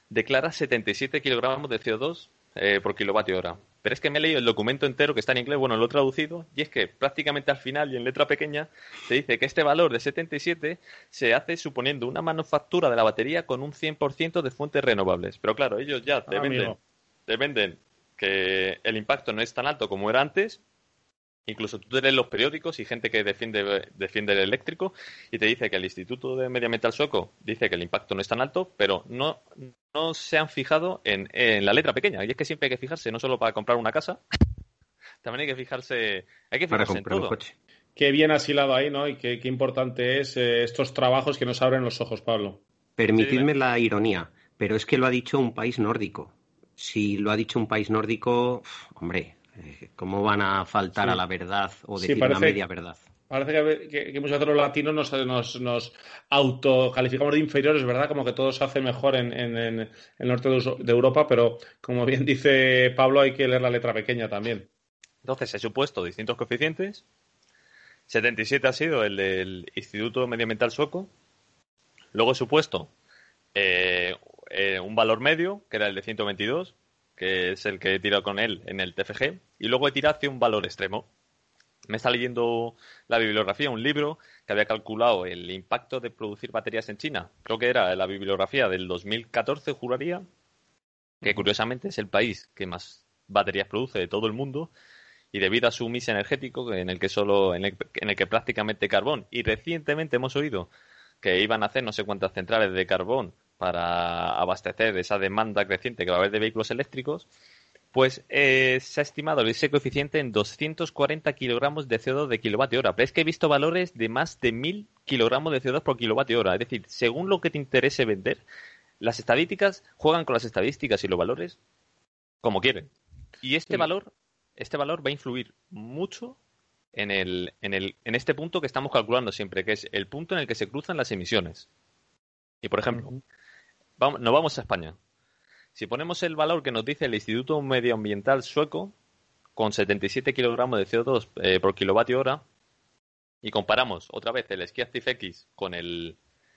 declara 77 kilogramos de CO2 por kilovatio hora. Pero es que me he leído el documento entero, que está en inglés, bueno, lo he traducido, y es que prácticamente al final y en letra pequeña se dice que este valor de 77 se hace suponiendo una manufactura de la batería con un 100% de fuentes renovables. Pero claro, ellos ya te venden que el impacto no es tan alto como era antes. Incluso tú lees los periódicos y gente que defiende el eléctrico y te dice que el Instituto de Medioambiental sueco dice que el impacto no es tan alto, pero no se han fijado en la letra pequeña. Y es que siempre hay que fijarse, no solo para comprar una casa, también hay que fijarse en todo. Un coche. Qué bien has hilado ahí, ¿no? Y qué importante es estos trabajos que nos abren los ojos, Pablo. Permitidme la ironía, pero es que lo ha dicho un país nórdico. Si lo ha dicho un país nórdico, hombre, ¿cómo van a faltar a la verdad o decir una media verdad? Parece que muchas veces los latinos nos autocalificamos de inferiores, ¿verdad? Como que todo se hace mejor en el norte de Europa, pero como bien dice Pablo, hay que leer la letra pequeña también. Entonces, he supuesto distintos coeficientes. 77 ha sido el del Instituto Medioambiental Sueco. Luego he supuesto un valor medio, que era el de 122, que es el que he tirado con él en el TFG, y luego he tirado hacia un valor extremo. Me está leyendo la bibliografía, un libro que había calculado el impacto de producir baterías en China. Creo que era la bibliografía del 2014, juraría, que curiosamente es el país que más baterías produce de todo el mundo, y debido a su mix energético, en el que prácticamente carbón, y recientemente hemos oído que iban a hacer no sé cuántas centrales de carbón para abastecer esa demanda creciente que va a haber de vehículos eléctricos, pues se ha estimado ese coeficiente en 240 kilogramos de CO2 de kilovatio hora. Pero es que he visto valores de más de 1000 kilogramos de CO2 por kilovatio hora. Es decir, según lo que te interese vender, las estadísticas juegan con las estadísticas y los valores como quieren. Y este valor va a influir mucho en este punto que estamos calculando siempre, que es el punto en el que se cruzan las emisiones. Y, por ejemplo, nos vamos a España. Si ponemos el valor que nos dice el Instituto Medioambiental Sueco, con 77 kilogramos de CO2 por kilovatio hora, y comparamos otra vez el Ski Active X con el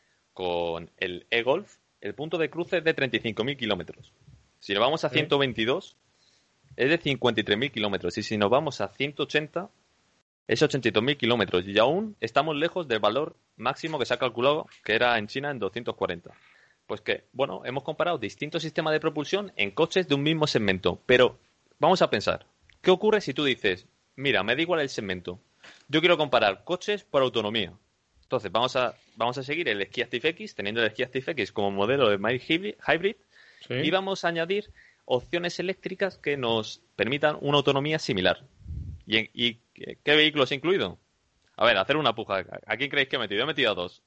e-Golf, el punto de cruce es de 35.000 kilómetros. Si nos vamos a 122, es de 53.000 kilómetros. Y si nos vamos a 180, es 82.000 kilómetros. Y aún estamos lejos del valor máximo que se ha calculado, que era en China en 240. Pues que, bueno, hemos comparado distintos sistemas de propulsión en coches de un mismo segmento. Pero vamos a pensar, ¿qué ocurre si tú dices, mira, me da igual el segmento, yo quiero comparar coches por autonomía? Entonces vamos a seguir el Ski Active X, teniendo el Ski Active X como modelo de mild hybrid, sí, y vamos a añadir opciones eléctricas que nos permitan una autonomía similar. ¿Y qué vehículos he incluido? A ver, hacer una puja. ¿A quién creéis que he metido? He metido a dos.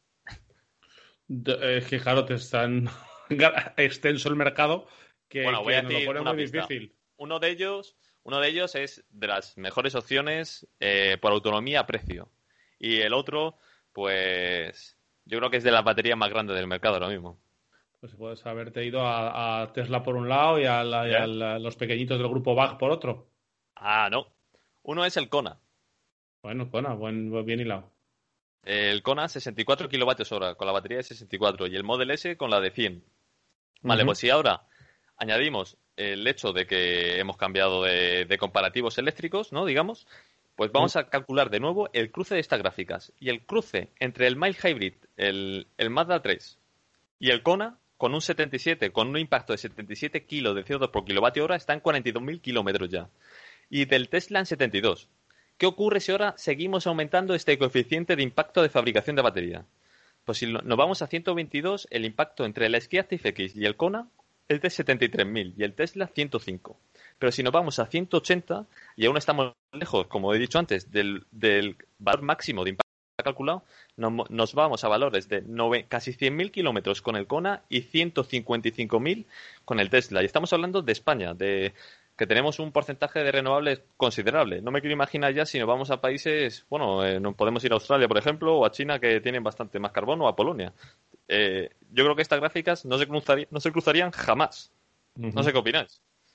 Es que, claro, te están extenso el mercado que, bueno, voy a decir nos lo pone una muy pista. difícil. Uno de ellos es de las mejores opciones por autonomía a precio. Y el otro, pues, yo creo que es de las baterías más grandes del mercado ahora mismo. Pues puedes haberte ido a Tesla por un lado y a los pequeñitos del grupo BAG por otro. Ah, no. Uno es el Kona. Bueno, Kona, bien hilado. El Kona 64 kilovatios hora con la batería de 64 y el Model S con la de 100. Vale, pues si ahora añadimos el hecho de que hemos cambiado de comparativos eléctricos, ¿no? Digamos, pues vamos a calcular de nuevo el cruce de estas gráficas. Y el cruce entre el mild hybrid, el Mazda 3 y el Kona, con un impacto de 77 kilos de CO2 por kilovatio hora, está en 42.000 kilómetros ya. Y del Tesla en 72. ¿Qué ocurre si ahora seguimos aumentando este coeficiente de impacto de fabricación de batería? Pues si nos vamos a 122, el impacto entre el Ski Active X y el Kona es de 73.000 y el Tesla 105. Pero si nos vamos a 180, y aún estamos lejos, como he dicho antes, del valor máximo de impacto calculado, nos vamos a valores de casi 100.000 kilómetros con el Kona y 155.000 con el Tesla. Y estamos hablando de España, que tenemos un porcentaje de renovables considerable. No me quiero imaginar ya si nos vamos a países, bueno, nos podemos ir a Australia, por ejemplo, o a China, que tienen bastante más carbono, o a Polonia. Yo creo que estas gráficas no se cruzarían jamás. No sé qué opináis.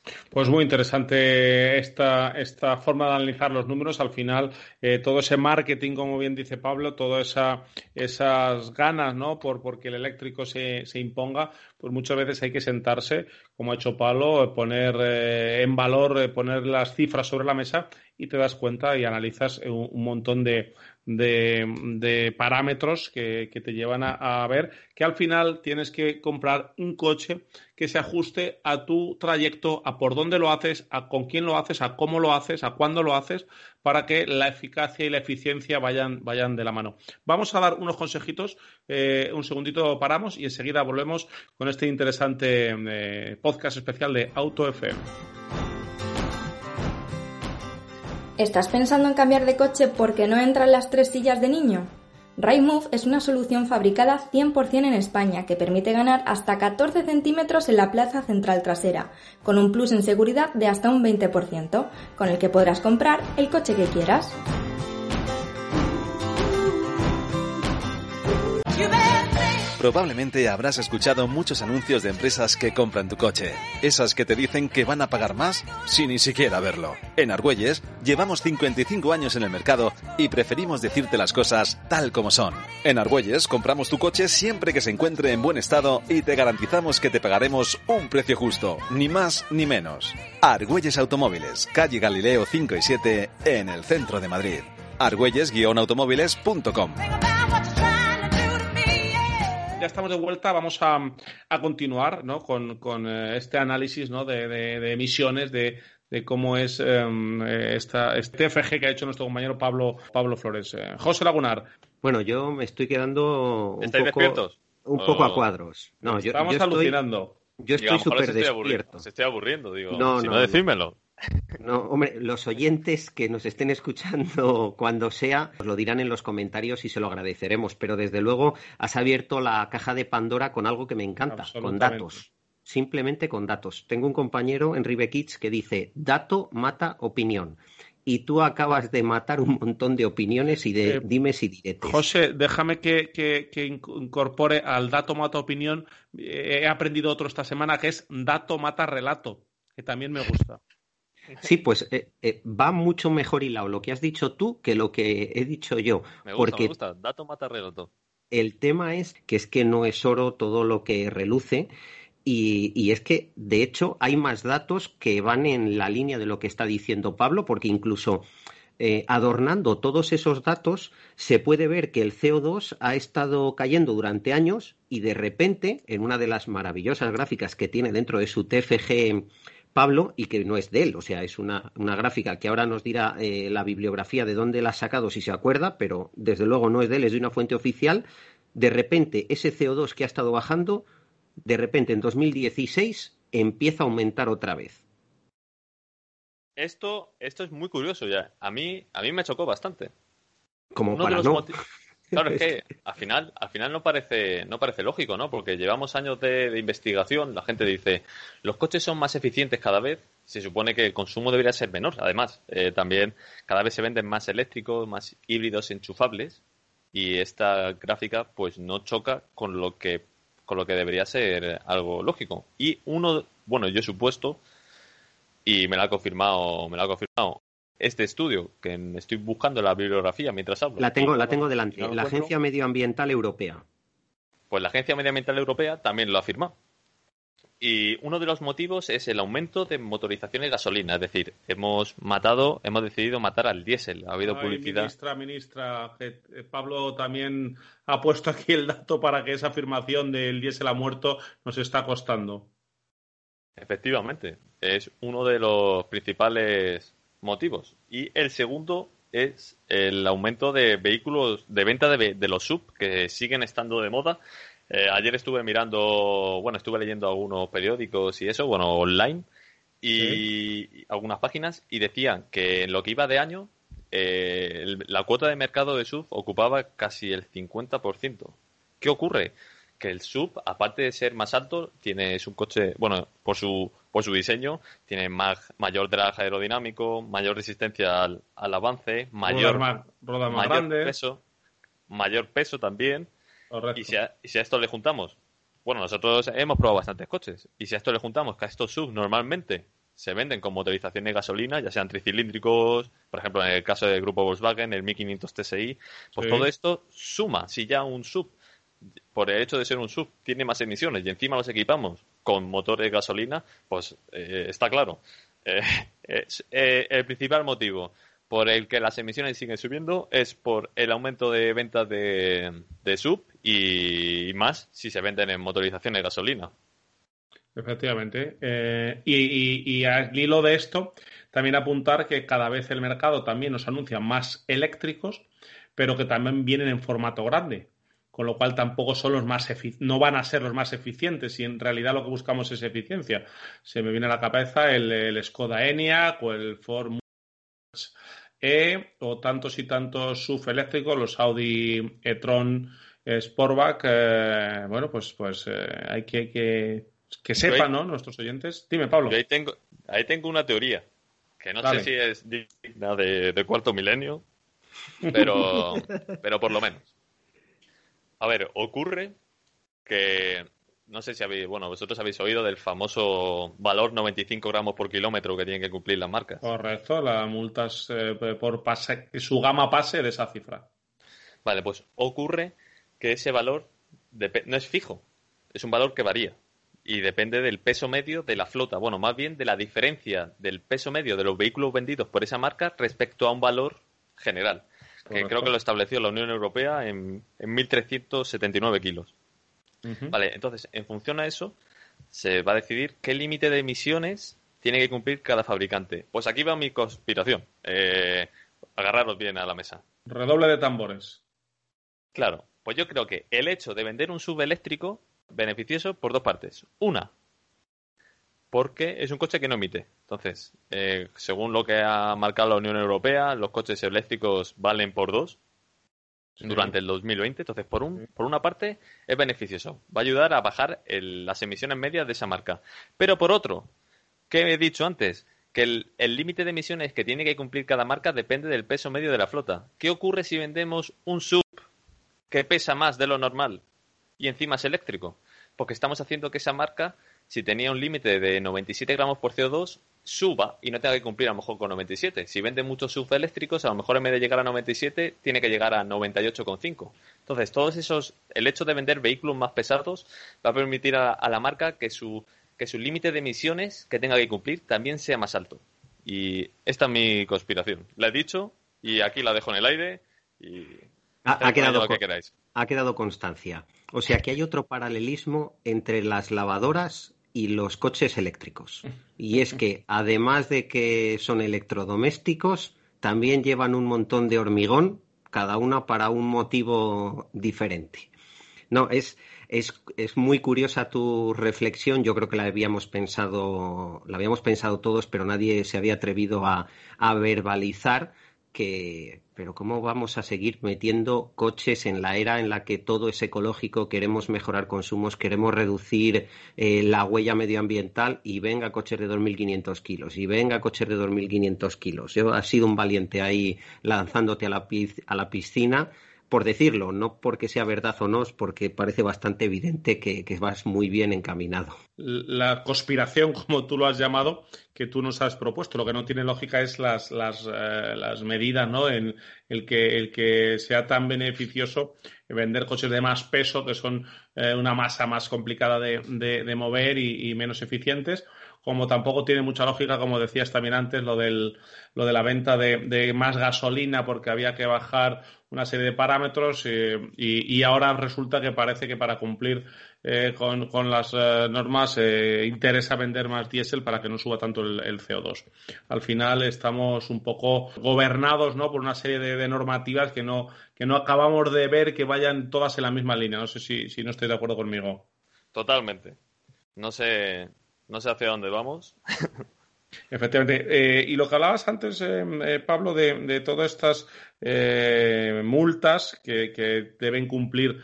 Pues muy interesante esta forma de analizar los números. Al final, todo ese marketing, como bien dice Pablo, todas esas ganas, ¿no? Porque el eléctrico se imponga, pues muchas veces hay que sentarse, como ha hecho Pablo, poner en valor, poner las cifras sobre la mesa y te das cuenta y analizas un montón de parámetros que te llevan a ver que al final tienes que comprar un coche que se ajuste a tu trayecto, a por dónde lo haces, a con quién lo haces, a cómo lo haces, a cuándo lo haces, para que la eficacia y la eficiencia vayan de la mano. Vamos a dar unos consejitos, un segundito paramos y enseguida volvemos con este interesante podcast especial de Auto FM. ¿Estás pensando en cambiar de coche porque no entran las 3 sillas de niño? Rightmove es una solución fabricada 100% en España que permite ganar hasta 14 centímetros en la plaza central trasera, con un plus en seguridad de hasta un 20%, con el que podrás comprar el coche que quieras. Probablemente habrás escuchado muchos anuncios de empresas que compran tu coche. Esas que te dicen que van a pagar más sin ni siquiera verlo. En Argüelles llevamos 55 años en el mercado y preferimos decirte las cosas tal como son. En Argüelles compramos tu coche siempre que se encuentre en buen estado y te garantizamos que te pagaremos un precio justo, ni más ni menos. Argüelles Automóviles, calle Galileo 5 y 7, en el centro de Madrid. argüelles-automóviles.com. Ya estamos de vuelta, vamos a continuar, ¿no? con este análisis, ¿no? de emisiones, de cómo es este TFG que ha hecho nuestro compañero Pablo Flores. José Lagunar. Bueno, yo me estoy quedando un poco a cuadros. No, Estamos alucinando. Yo estoy súper despierto. Se estoy aburriendo, digo. No, decídmelo. No, hombre, los oyentes que nos estén escuchando cuando sea, os lo dirán en los comentarios y se lo agradeceremos, pero desde luego has abierto la caja de Pandora con algo que me encanta, con datos, simplemente con datos. Tengo un compañero en Ribekids que dice, dato mata opinión, y tú acabas de matar un montón de opiniones y de dimes y diretes. José, déjame que incorpore al dato mata opinión, he aprendido otro esta semana que es dato mata relato, que también me gusta. Sí, pues va mucho mejor hilado lo que has dicho tú que lo que he dicho yo. Me gusta. Dato mata relato. El tema es que no es oro todo lo que reluce y es que, de hecho, hay más datos que van en la línea de lo que está diciendo Pablo, porque incluso adornando todos esos datos se puede ver que el CO2 ha estado cayendo durante años y de repente, en una de las maravillosas gráficas que tiene dentro de su TFG Pablo, y que no es de él, o sea, es una gráfica que ahora nos dirá la bibliografía de dónde la ha sacado si se acuerda, pero desde luego no es de él, es de una fuente oficial. De repente ese CO2 que ha estado bajando, de repente en 2016 empieza a aumentar otra vez. Esto es muy curioso ya. A mí me chocó bastante. Como para no... Claro, es que al final no parece lógico, ¿no? Porque llevamos años de investigación, la gente dice, los coches son más eficientes cada vez, se supone que el consumo debería ser menor. Además, también cada vez se venden más eléctricos, más híbridos enchufables, y esta gráfica pues no choca con lo que debería ser algo lógico. Y yo he supuesto, y me lo ha confirmado, este estudio, que estoy buscando la bibliografía mientras hablo. La tengo delante. La Agencia Medioambiental Europea. Pues la Agencia Medioambiental Europea también lo ha afirmado. Y uno de los motivos es el aumento de motorización y gasolina. Es decir, hemos decidido matar al diésel. Ha habido publicidad. Ministra, Pablo también ha puesto aquí el dato para que esa afirmación del diésel ha muerto nos está costando. Efectivamente, es uno de los principales motivos. Y el segundo es el aumento de vehículos, de venta de los SUV, que siguen estando de moda. Ayer estuve leyendo algunos periódicos y eso, online, y algunas páginas, y decían que en lo que iba de año, la cuota de mercado de SUV ocupaba casi el 50%. ¿Qué ocurre? Que el SUV, aparte de ser más alto, es un coche, por su diseño, tiene mayor drag aerodinámico, mayor resistencia al avance, mayor peso también. Correcto. Y si a esto le juntamos, nosotros hemos probado bastantes coches, y si a esto le juntamos que a estos SUV normalmente se venden con motorización de gasolina, ya sean tricilíndricos, por ejemplo, en el caso del grupo Volkswagen, el 1500 TSI, pues todo esto suma. Si ya un SUV, por el hecho de ser un SUV, tiene más emisiones y encima los equipamos con motor de gasolina, pues está claro. El principal motivo por el que las emisiones siguen subiendo es por el aumento de ventas de SUV y más si se venden en motorización de gasolina. Efectivamente. Y al hilo de esto, también apuntar que cada vez el mercado también nos anuncia más eléctricos, pero que también vienen en formato grande, con lo cual tampoco son los más no van a ser los más eficientes, y en realidad lo que buscamos es eficiencia. Se me viene a la cabeza el Skoda Enyaq o el Ford o tantos y tantos SUV eléctricos, los Audi e-tron Sportback. Bueno, pues hay que sepan, ¿no?, nuestros oyentes. Dime, Pablo. Yo ahí tengo una teoría, que no sé si es digna de cuarto milenio, pero por lo menos. A ver, ocurre que, no sé si vosotros habéis oído del famoso valor 95 gramos por kilómetro que tienen que cumplir las marcas. Correcto, las multas por pase, que su gama pase de esa cifra. Vale, pues ocurre que ese valor no es fijo, es un valor que varía y depende del peso medio de la flota, bueno, más bien de la diferencia del peso medio de los vehículos vendidos por esa marca respecto a un valor general. Que creo que lo estableció la Unión Europea en 1.379 kilos. Uh-huh. Vale, entonces, en función a eso, se va a decidir qué límite de emisiones tiene que cumplir cada fabricante. Pues aquí va mi conspiración. Agarraros bien a la mesa. Redoble de tambores. Claro, pues yo creo que el hecho de vender un SUV eléctrico beneficioso por dos partes. Una, porque es un coche que no emite. Entonces, según lo que ha marcado la Unión Europea, los coches eléctricos valen por dos durante el 2020. Entonces, por una parte, es beneficioso. Va a ayudar a bajar las emisiones medias de esa marca. Pero por otro, ¿qué he dicho antes? Que el límite de emisiones que tiene que cumplir cada marca depende del peso medio de la flota. ¿Qué ocurre si vendemos un SUV que pesa más de lo normal y encima es eléctrico? Porque estamos haciendo que esa marca, si tenía un límite de 97 gramos por CO2, suba y no tenga que cumplir a lo mejor con 97. Si vende muchos SUV eléctricos, a lo mejor en vez de llegar a 97, tiene que llegar a 98,5. Entonces, el hecho de vender vehículos más pesados va a permitir a la marca que su límite de emisiones que tenga que cumplir también sea más alto. Y esta es mi conspiración. La he dicho y aquí la dejo en el aire y ha quedado lo que queráis. Ha quedado constancia. O sea que hay otro paralelismo entre las lavadoras y los coches eléctricos. Y es que, además de que son electrodomésticos, también llevan un montón de hormigón, cada una para un motivo diferente. No, es muy curiosa tu reflexión. Yo creo que la habíamos pensado todos, pero nadie se había atrevido a verbalizar pero ¿cómo vamos a seguir metiendo coches en la era en la que todo es ecológico, queremos mejorar consumos, queremos reducir la huella medioambiental y venga coches de 2.500 kilos y venga coches de 2.500 kilos? Has sido un valiente ahí lanzándote a la piscina, por decirlo, no porque sea verdad o no, es porque parece bastante evidente que vas muy bien encaminado. La conspiración, como tú lo has llamado, que tú nos has propuesto, lo que no tiene lógica es las medidas, ¿no? En el que sea tan beneficioso vender coches de más peso, que son una masa más complicada de mover y menos eficientes, como tampoco tiene mucha lógica, como decías también antes, lo de la venta de más gasolina porque había que bajar una serie de parámetros y ahora resulta que parece que para cumplir con las normas interesa vender más diésel para que no suba tanto el CO2. Al final estamos un poco gobernados, ¿no?, por una serie de normativas que no acabamos de ver que vayan todas en la misma línea. No sé si no estoy de acuerdo conmigo. Totalmente. No sé hacia dónde vamos. Efectivamente. Y lo que hablabas antes, Pablo, de todas estas multas que deben cumplir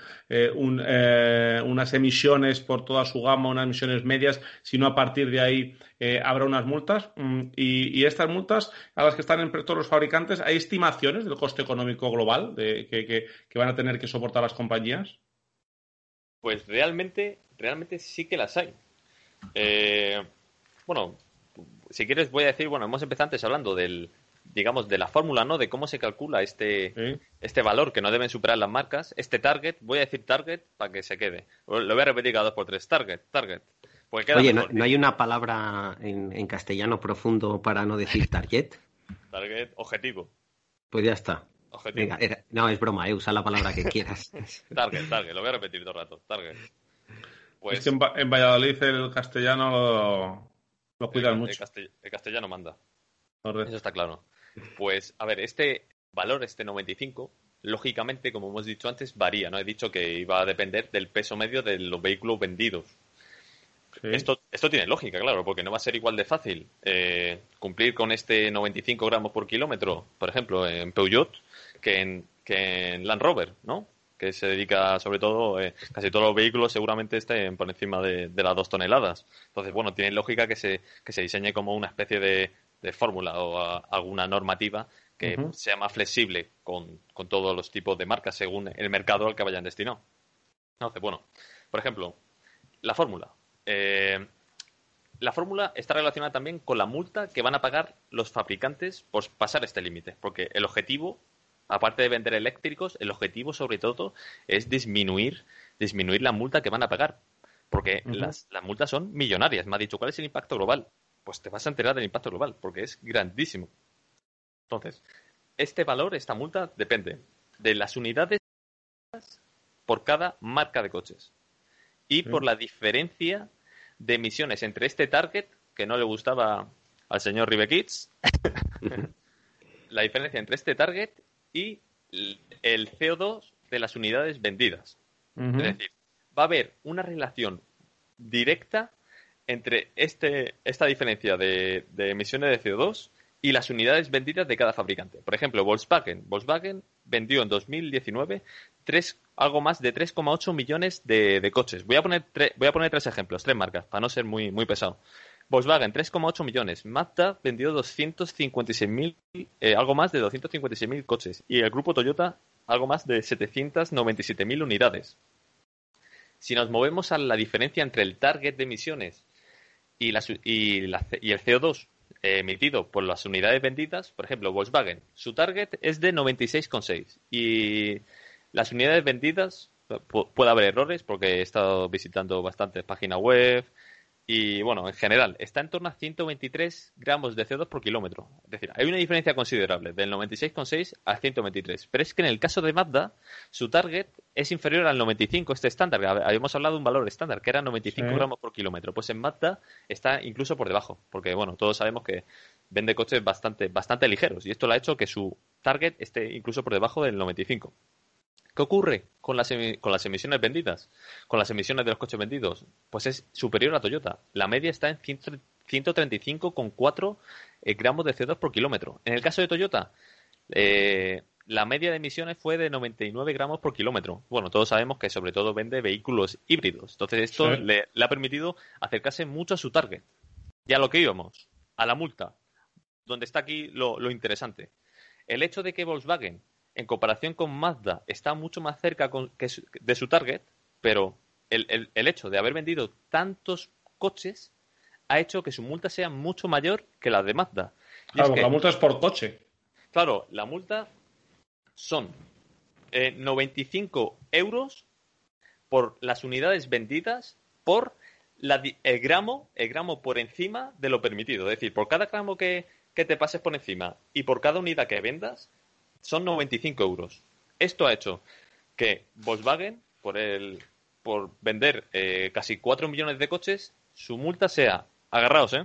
unas emisiones por toda su gama, unas emisiones medias, si no a partir de ahí habrá unas multas. Y estas multas a las que están entre todos los fabricantes, ¿hay estimaciones del coste económico global que van a tener que soportar las compañías? Pues realmente sí que las hay. si quieres voy a decir, bueno, hemos empezado antes hablando digamos, de la fórmula, ¿no? De cómo se calcula este valor que no deben superar las marcas, este target, voy a decir target para que se quede. Lo voy a repetir cada 2x3, target. Oye, ¿no hay una palabra en castellano profundo para no decir target? Target, objetivo. Pues ya está. Objetivo. Venga, no, es broma, usa la palabra que quieras. Target, lo voy a repetir todo el rato, target. Pues, es que en Valladolid el castellano lo cuidan mucho. El castellano manda. Correcto. Eso está claro. Pues, a ver, este valor, este 95, lógicamente, como hemos dicho antes, varía, ¿no? He dicho que iba a depender del peso medio de los vehículos vendidos. Sí. Esto tiene lógica, claro, porque no va a ser igual de fácil cumplir con este 95 gramos por kilómetro, por ejemplo, en Peugeot, que en Land Rover, ¿no? Que se dedica, sobre todo, casi todos los vehículos seguramente estén por encima de las 2 toneladas. Entonces, bueno, tiene lógica que se diseñe como una especie de fórmula o alguna normativa que sea más flexible con todos los tipos de marcas según el mercado al que vayan destinados. Entonces, bueno, por ejemplo, la fórmula. La fórmula está relacionada también con la multa que van a pagar los fabricantes por pasar este límite, porque el objetivo, aparte de vender eléctricos, el objetivo sobre todo es disminuir la multa que van a pagar, porque las multas son millonarias. Me ha dicho, ¿cuál es el impacto global? Pues te vas a enterar del impacto global, porque es grandísimo. Entonces, este valor, esta multa, depende de las unidades por cada marca de coches y por la diferencia de emisiones entre este target, que no le gustaba al señor Ribequits, la diferencia entre este target y el CO2 de las unidades vendidas. Es decir, va a haber una relación directa entre esta diferencia de emisiones de CO2 y las unidades vendidas de cada fabricante. Por ejemplo, Volkswagen vendió en 2019 algo más de 3,8 millones de coches. Voy a poner 3 ejemplos, 3 marcas, para no ser muy, muy pesado. Volkswagen, 3,8 millones. Mazda vendió algo más de 256.000 coches. Y el grupo Toyota, algo más de 797.000 unidades. Si nos movemos a la diferencia entre el target de emisiones y el CO2 emitido por las unidades vendidas, por ejemplo, Volkswagen, su target es de 96,6 y las unidades vendidas, puede haber errores porque he estado visitando bastantes páginas web y, bueno, en general, está en torno a 123 gramos de CO2 por kilómetro. Es decir, hay una diferencia considerable del 96,6 al 123. Pero es que en el caso de Mazda, su target es inferior al 95, este estándar. Habíamos hablado de un valor estándar, que era 95 gramos por kilómetro. Pues en Mazda está incluso por debajo, porque, bueno, todos sabemos que vende coches bastante ligeros. Y esto lo ha hecho que su target esté incluso por debajo del 95. ¿Qué ocurre con las emisiones vendidas? Con las emisiones de los coches vendidos. Pues es superior a Toyota. La media está en 135,4 gramos de CO2 por kilómetro. En el caso de Toyota, la media de emisiones fue de 99 gramos por kilómetro. Bueno, todos sabemos que sobre todo vende vehículos híbridos. Entonces esto le ha permitido acercarse mucho a su target. Y a lo que íbamos, a la multa, donde está aquí lo interesante. El hecho de que Volkswagen, en comparación con Mazda, está mucho más cerca de su target, pero el hecho de haber vendido tantos coches ha hecho que su multa sea mucho mayor que la de Mazda. Claro, la multa es por coche. Claro, la multa son 95 euros por las unidades vendidas por el gramo por encima de lo permitido. Es decir, por cada gramo que te pases por encima y por cada unidad que vendas, son 95 euros. Esto ha hecho que Volkswagen, por vender casi 4 millones de coches, su multa sea, agarraos,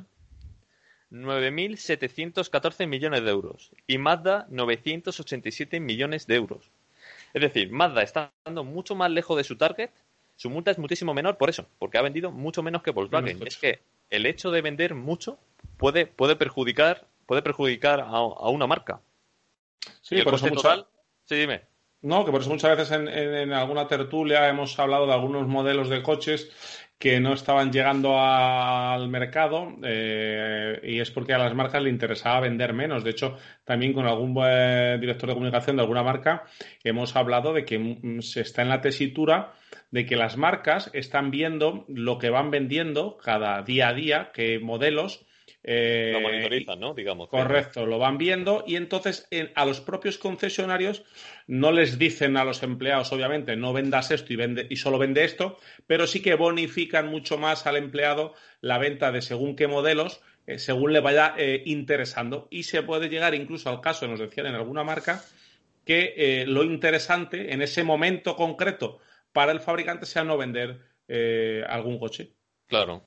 9.714 millones de euros. Y Mazda, 987 millones de euros. Es decir, Mazda está estando mucho más lejos de su target. Su multa es muchísimo menor por eso, porque ha vendido mucho menos que Volkswagen. Es que el hecho de vender mucho puede perjudicar a una marca. Sí, por eso Sí, dime. No, que por eso muchas veces en alguna tertulia hemos hablado de algunos modelos de coches que no estaban llegando al mercado y es porque a las marcas le interesaba vender menos. De hecho, también con algún director de comunicación de alguna marca hemos hablado de que se está en la tesitura de que las marcas están viendo lo que van vendiendo cada día a día, qué modelos Lo monitorizan, ¿no? Digamos. Correcto, lo van viendo y entonces a los propios concesionarios no les dicen a los empleados, obviamente, no vendas esto y solo vende esto, pero sí que bonifican mucho más al empleado la venta de según qué modelos, según le vaya interesando. Y se puede llegar incluso al caso, nos decían en alguna marca, que lo interesante en ese momento concreto para el fabricante sea no vender algún coche. Claro.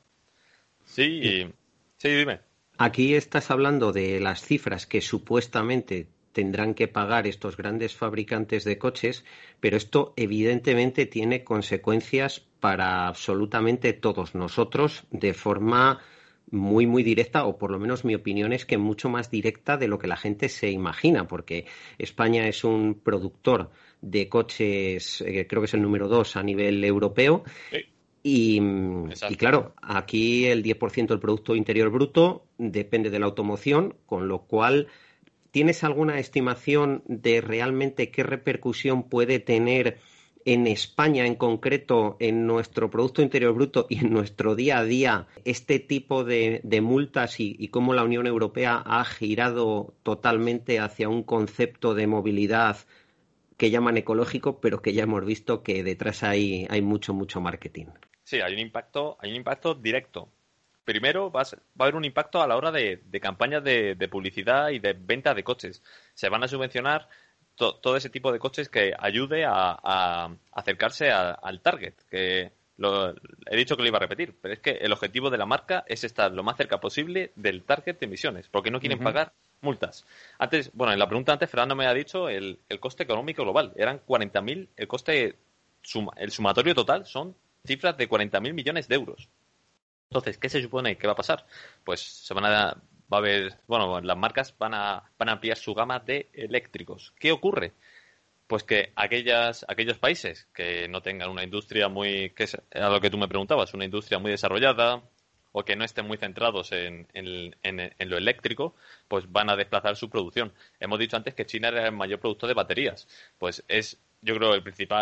Sí, dime. Aquí estás hablando de las cifras que supuestamente tendrán que pagar estos grandes fabricantes de coches, pero esto evidentemente tiene consecuencias para absolutamente todos nosotros de forma muy, muy directa, o por lo menos mi opinión es que mucho más directa de lo que la gente se imagina, porque España es un productor de coches, creo que es el número 2 a nivel europeo. Sí. Y claro, aquí el 10% del Producto Interior Bruto depende de la automoción, con lo cual, ¿tienes alguna estimación de realmente qué repercusión puede tener en España en concreto, en nuestro Producto Interior Bruto y en nuestro día a día, este tipo de multas y cómo la Unión Europea ha girado totalmente hacia un concepto de movilidad que llaman ecológico, pero que ya hemos visto que detrás hay mucho, mucho marketing? Sí, hay un impacto directo. Primero va a haber un impacto a la hora de campañas de publicidad y de venta de coches. Se van a subvencionar todo ese tipo de coches que ayude a acercarse al target. Que he dicho que lo iba a repetir, pero es que el objetivo de la marca es estar lo más cerca posible del target de emisiones, porque no quieren pagar multas. Antes, en la pregunta antes Fernando me ha dicho el coste económico global. Eran 40.000, el coste, el sumatorio total son cifras de 40.000 millones de euros. Entonces, ¿qué se supone que va a pasar? Pues va a haber, las marcas van a ampliar su gama de eléctricos. ¿Qué ocurre? Pues que aquellos países que no tengan una industria que es a lo que tú me preguntabas, una industria muy desarrollada o que no estén muy centrados en lo eléctrico, pues van a desplazar su producción. Hemos dicho antes que China era el mayor productor de baterías. Pues yo creo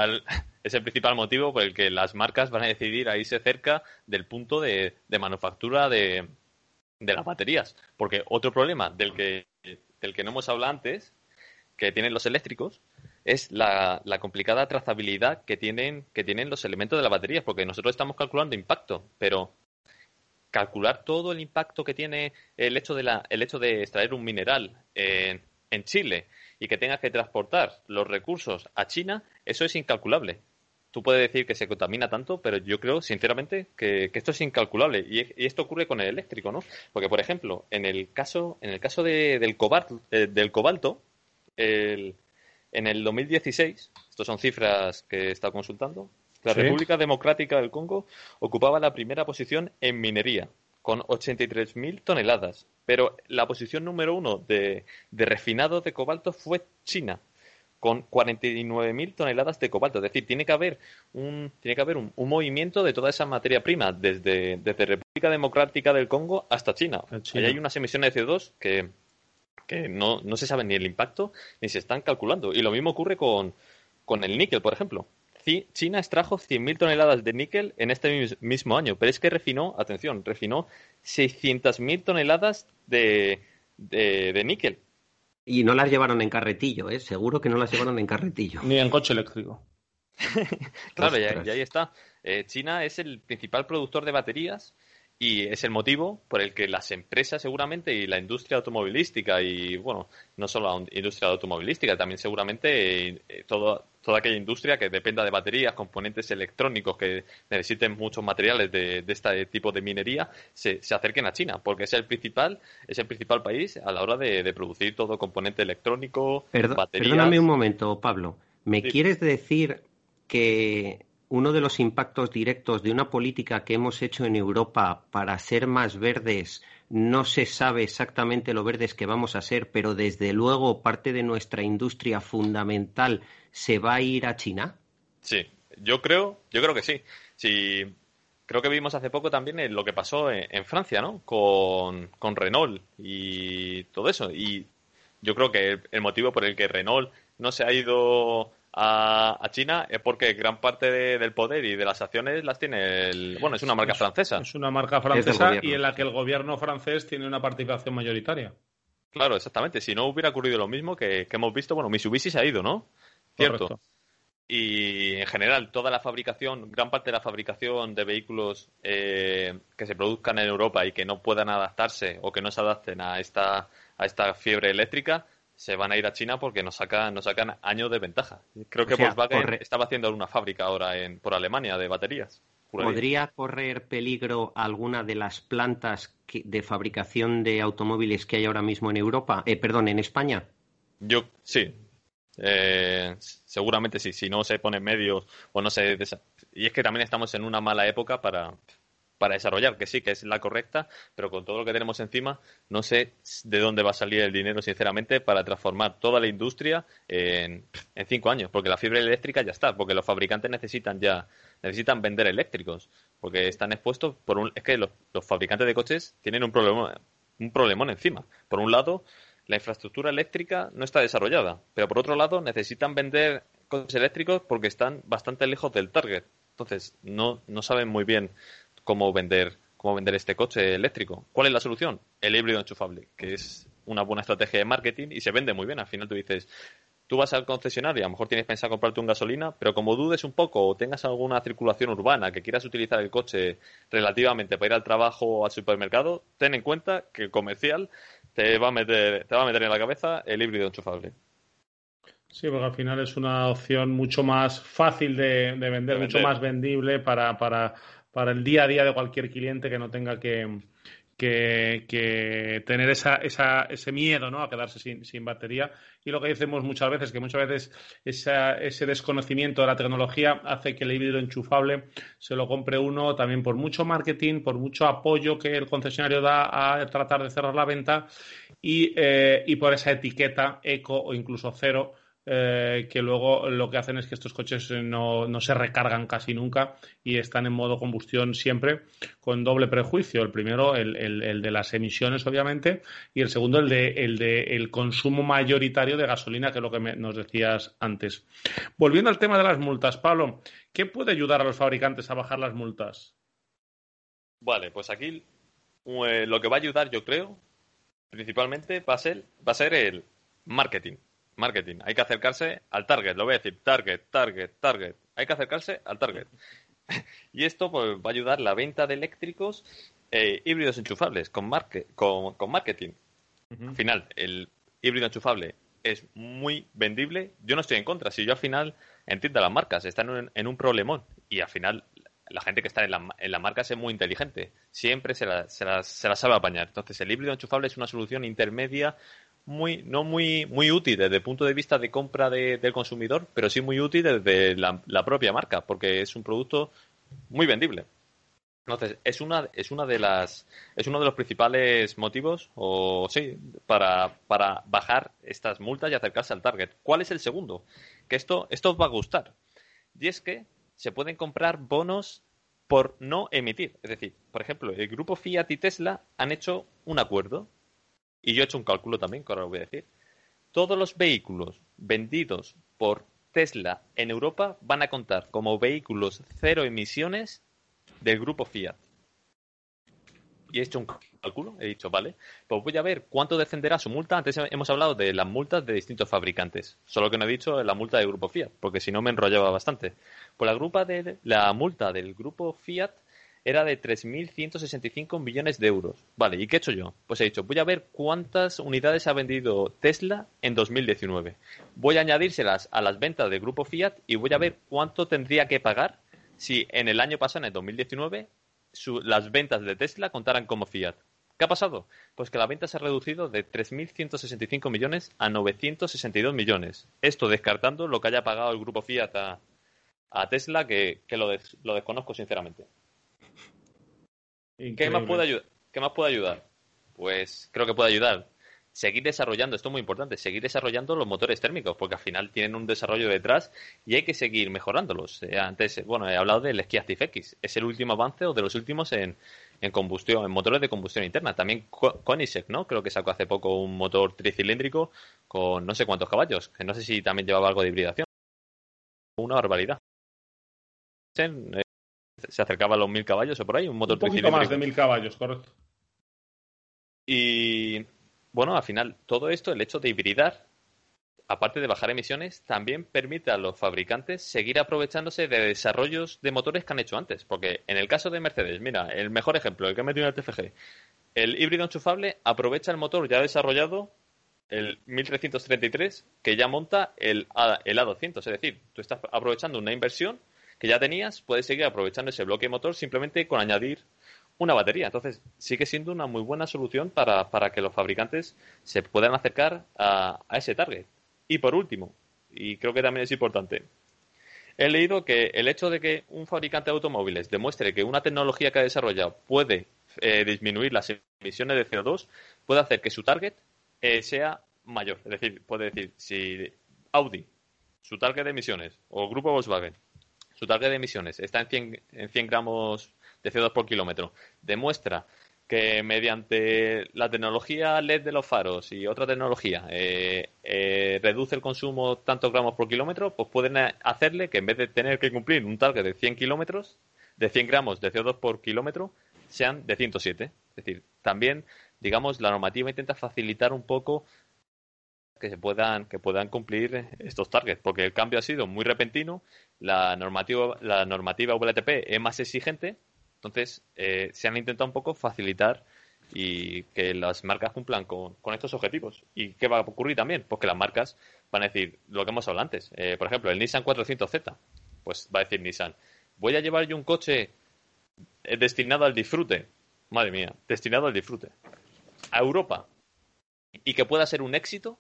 es el principal motivo por el que las marcas van a decidir a irse cerca del punto de manufactura de las baterías. Porque otro problema del que no hemos hablado antes, que tienen los eléctricos, es la complicada trazabilidad que tienen los elementos de las baterías, porque nosotros estamos calculando impacto, pero calcular todo el impacto que tiene el hecho de extraer un mineral en Chile y que tengas que transportar los recursos a China, eso es incalculable. Tú puedes decir que se contamina tanto, pero yo creo, sinceramente, que esto es incalculable. Y esto ocurre con el eléctrico, ¿no? Porque, por ejemplo, en el caso del cobalto, en el 2016, estos son cifras que he estado consultando, la República Democrática del Congo ocupaba la primera posición en minería, con 83.000 toneladas. Pero la posición número 1 de refinado de cobalto fue China, con 49.000 toneladas de cobalto. Es decir, tiene que haber un movimiento de toda esa materia prima, desde República Democrática del Congo hasta China. Ahí hay unas emisiones de CO2 que no se sabe ni el impacto ni se están calculando. Y lo mismo ocurre con el níquel, por ejemplo. China extrajo 100.000 toneladas de níquel en este mismo año, pero es que refinó 600.000 toneladas de níquel. Y no las llevaron en carretillo, ¿eh? Seguro que no las llevaron en carretillo. Ni en coche eléctrico. Claro, y ahí está. China es el principal productor de baterías y es el motivo por el que las empresas seguramente y la industria automovilística y, no solo la industria automovilística, también seguramente toda aquella industria que dependa de baterías, componentes electrónicos que necesiten muchos materiales de este tipo de minería, se acerquen a China, porque es el principal país a la hora de producir todo componente electrónico, baterías. Perdóname un momento, Pablo. ¿Me quieres decir que uno de los impactos directos de una política que hemos hecho en Europa para ser más verdes, no se sabe exactamente lo verdes que vamos a ser, pero desde luego parte de nuestra industria fundamental se va a ir a China? Sí, yo creo que sí. Sí, creo que vimos hace poco también lo que pasó en Francia, ¿no? Con Renault y todo eso. Y yo creo que el motivo por el que Renault no se ha ido a China es porque gran parte del poder y de las acciones las tiene bueno, es una marca francesa. Es una marca francesa y en la que el gobierno francés tiene una participación mayoritaria. Claro, exactamente. Si no hubiera ocurrido lo mismo que hemos visto, bueno, Mitsubishi se ha ido, ¿no? Cierto. Correcto. Y en general, toda la fabricación, gran parte de la fabricación de vehículos que se produzcan en Europa y que no puedan adaptarse o que no se adapten a esta fiebre eléctrica, se van a ir a China porque nos sacan años de ventaja. Creo que Volkswagen estaba haciendo una fábrica ahora por Alemania de baterías. ¿Podría correr peligro alguna de las plantas de fabricación de automóviles que hay ahora mismo en Europa? En España. Yo sí. Seguramente sí, si no se ponen medios o no se... Y es que también estamos en una mala época para desarrollar, que sí, que es la correcta, pero con todo lo que tenemos encima, no sé de dónde va a salir el dinero, sinceramente, para transformar toda la industria en 5 años, porque la fibra eléctrica ya está, porque los fabricantes necesitan vender eléctricos, porque están expuestos es que los fabricantes de coches tienen un problemón encima. Por un lado, la infraestructura eléctrica no está desarrollada, pero por otro lado necesitan vender coches eléctricos porque están bastante lejos del target. Entonces no saben muy bien cómo vender este coche eléctrico. ¿Cuál es la solución? El híbrido enchufable, que es una buena estrategia de marketing y se vende muy bien. Al final tú vas al concesionario, a lo mejor tienes pensado comprarte un gasolina, pero como dudes un poco o tengas alguna circulación urbana que quieras utilizar el coche relativamente para ir al trabajo o al supermercado, ten en cuenta que el comercial te va a meter en la cabeza el híbrido enchufable. Sí, porque al final es una opción mucho más fácil de vender, mucho más vendible para el día a día de cualquier cliente que no tenga que tener ese miedo, ¿no?, a quedarse sin batería. Y lo que decimos muchas veces, que muchas veces ese desconocimiento de la tecnología hace que el híbrido enchufable se lo compre uno también por mucho marketing, por mucho apoyo que el concesionario da a tratar de cerrar la venta y por esa etiqueta eco o incluso cero, que luego lo que hacen es que estos coches no se recargan casi nunca y están en modo combustión siempre, con doble prejuicio. El primero, el de las emisiones, obviamente, y el segundo, el de el consumo mayoritario de gasolina, que es lo que nos decías antes. Volviendo al tema de las multas, Pablo, ¿qué puede ayudar a los fabricantes a bajar las multas? Vale, pues aquí lo que va a ayudar, yo creo, principalmente va a ser el marketing. Hay que acercarse al target, lo voy a decir, target. Hay que acercarse al target. Y esto pues va a ayudar la venta de eléctricos híbridos enchufables con marketing. Uh-huh. Al final, el híbrido enchufable es muy vendible. Yo no estoy en contra. Si yo al final entiendo las marcas, están en un problemón y al final la gente que está en la marca es muy inteligente. Siempre se la sabe apañar. Entonces, el híbrido enchufable es una solución intermedia no muy útil desde el punto de vista de compra del consumidor, pero sí muy útil desde la propia marca, porque es un producto muy vendible. Entonces, es uno de los principales motivos, para bajar estas multas y acercarse al target. ¿Cuál es el segundo? Que esto os va a gustar. Y es que se pueden comprar bonos por no emitir. Es decir, por ejemplo, el grupo Fiat y Tesla han hecho un acuerdo. Y yo he hecho un cálculo también, que ahora lo voy a decir. Todos los vehículos vendidos por Tesla en Europa van a contar como vehículos cero emisiones del grupo Fiat. Y he hecho un cálculo, he dicho, vale, pues voy a ver cuánto descenderá su multa. Antes hemos hablado de las multas de distintos fabricantes, solo que no he dicho la multa del grupo Fiat, porque si no me enrollaba bastante. Pues la multa del grupo Fiat era de 3.165 millones de euros. Vale, ¿y qué he hecho yo? Pues he dicho, voy a ver cuántas unidades ha vendido Tesla en 2019. Voy a añadírselas a las ventas del grupo Fiat y voy a ver cuánto tendría que pagar si en el año pasado, en el 2019, las ventas de Tesla contaran como Fiat. ¿Qué ha pasado? Pues que la venta se ha reducido de 3.165 millones a 962 millones. Esto descartando lo que haya pagado el grupo Fiat a Tesla, que lo desconozco sinceramente. ¿Qué más puede ayudar? Pues creo que puede ayudar seguir desarrollando, esto es muy importante, seguir desarrollando los motores térmicos, porque al final tienen un desarrollo detrás y hay que seguir mejorándolos. Antes, he hablado del Esquí Active-X, es el último avance o de los últimos en combustión, en motores de combustión interna. También Koenigsegg, ¿no? Creo que sacó hace poco un motor tricilíndrico con no sé cuántos caballos, que no sé si también llevaba algo de hibridación. una barbaridad. Se acercaba a los 1000 caballos o por ahí, un motor un poquito más de 1000 caballos, correcto. Y bueno, al final, todo esto, el hecho de hibridar, aparte de bajar emisiones, también permite a los fabricantes seguir aprovechándose de desarrollos de motores que han hecho antes. Porque en el caso de Mercedes, mira, el mejor ejemplo, el que he metido en el TFG, el híbrido enchufable aprovecha el motor ya desarrollado, el 1333, que ya monta el A200. Es decir, tú estás aprovechando una inversión que ya tenías, puedes seguir aprovechando ese bloque motor simplemente con añadir una batería. Entonces, sigue siendo una muy buena solución para que los fabricantes se puedan acercar a ese target. Y por último, y creo que también es importante, he leído que el hecho de que un fabricante de automóviles demuestre que una tecnología que ha desarrollado puede disminuir las emisiones de CO2, puede hacer que su target sea mayor. Es decir, puede decir, si Audi, su target de emisiones, o Grupo Volkswagen, su target de emisiones está en 100 gramos de CO2 por kilómetro, demuestra que mediante la tecnología LED de los faros y otra tecnología reduce el consumo tantos gramos por kilómetro, pues pueden hacerle que en vez de tener que cumplir un target de 100 kilómetros, de 100 gramos de CO2 por kilómetro, sean de 107. Es decir, también, digamos, la normativa intenta facilitar un poco que puedan cumplir estos targets, porque el cambio ha sido muy repentino, la normativa WLTP es más exigente, entonces se han intentado un poco facilitar y que las marcas cumplan con estos objetivos. ¿Y qué va a ocurrir también? Pues que las marcas van a decir lo que hemos hablado antes. Por ejemplo, el Nissan 400Z, pues va a decir Nissan, voy a llevar yo un coche destinado al disfrute, madre mía, destinado al disfrute, a Europa, y que pueda ser un éxito.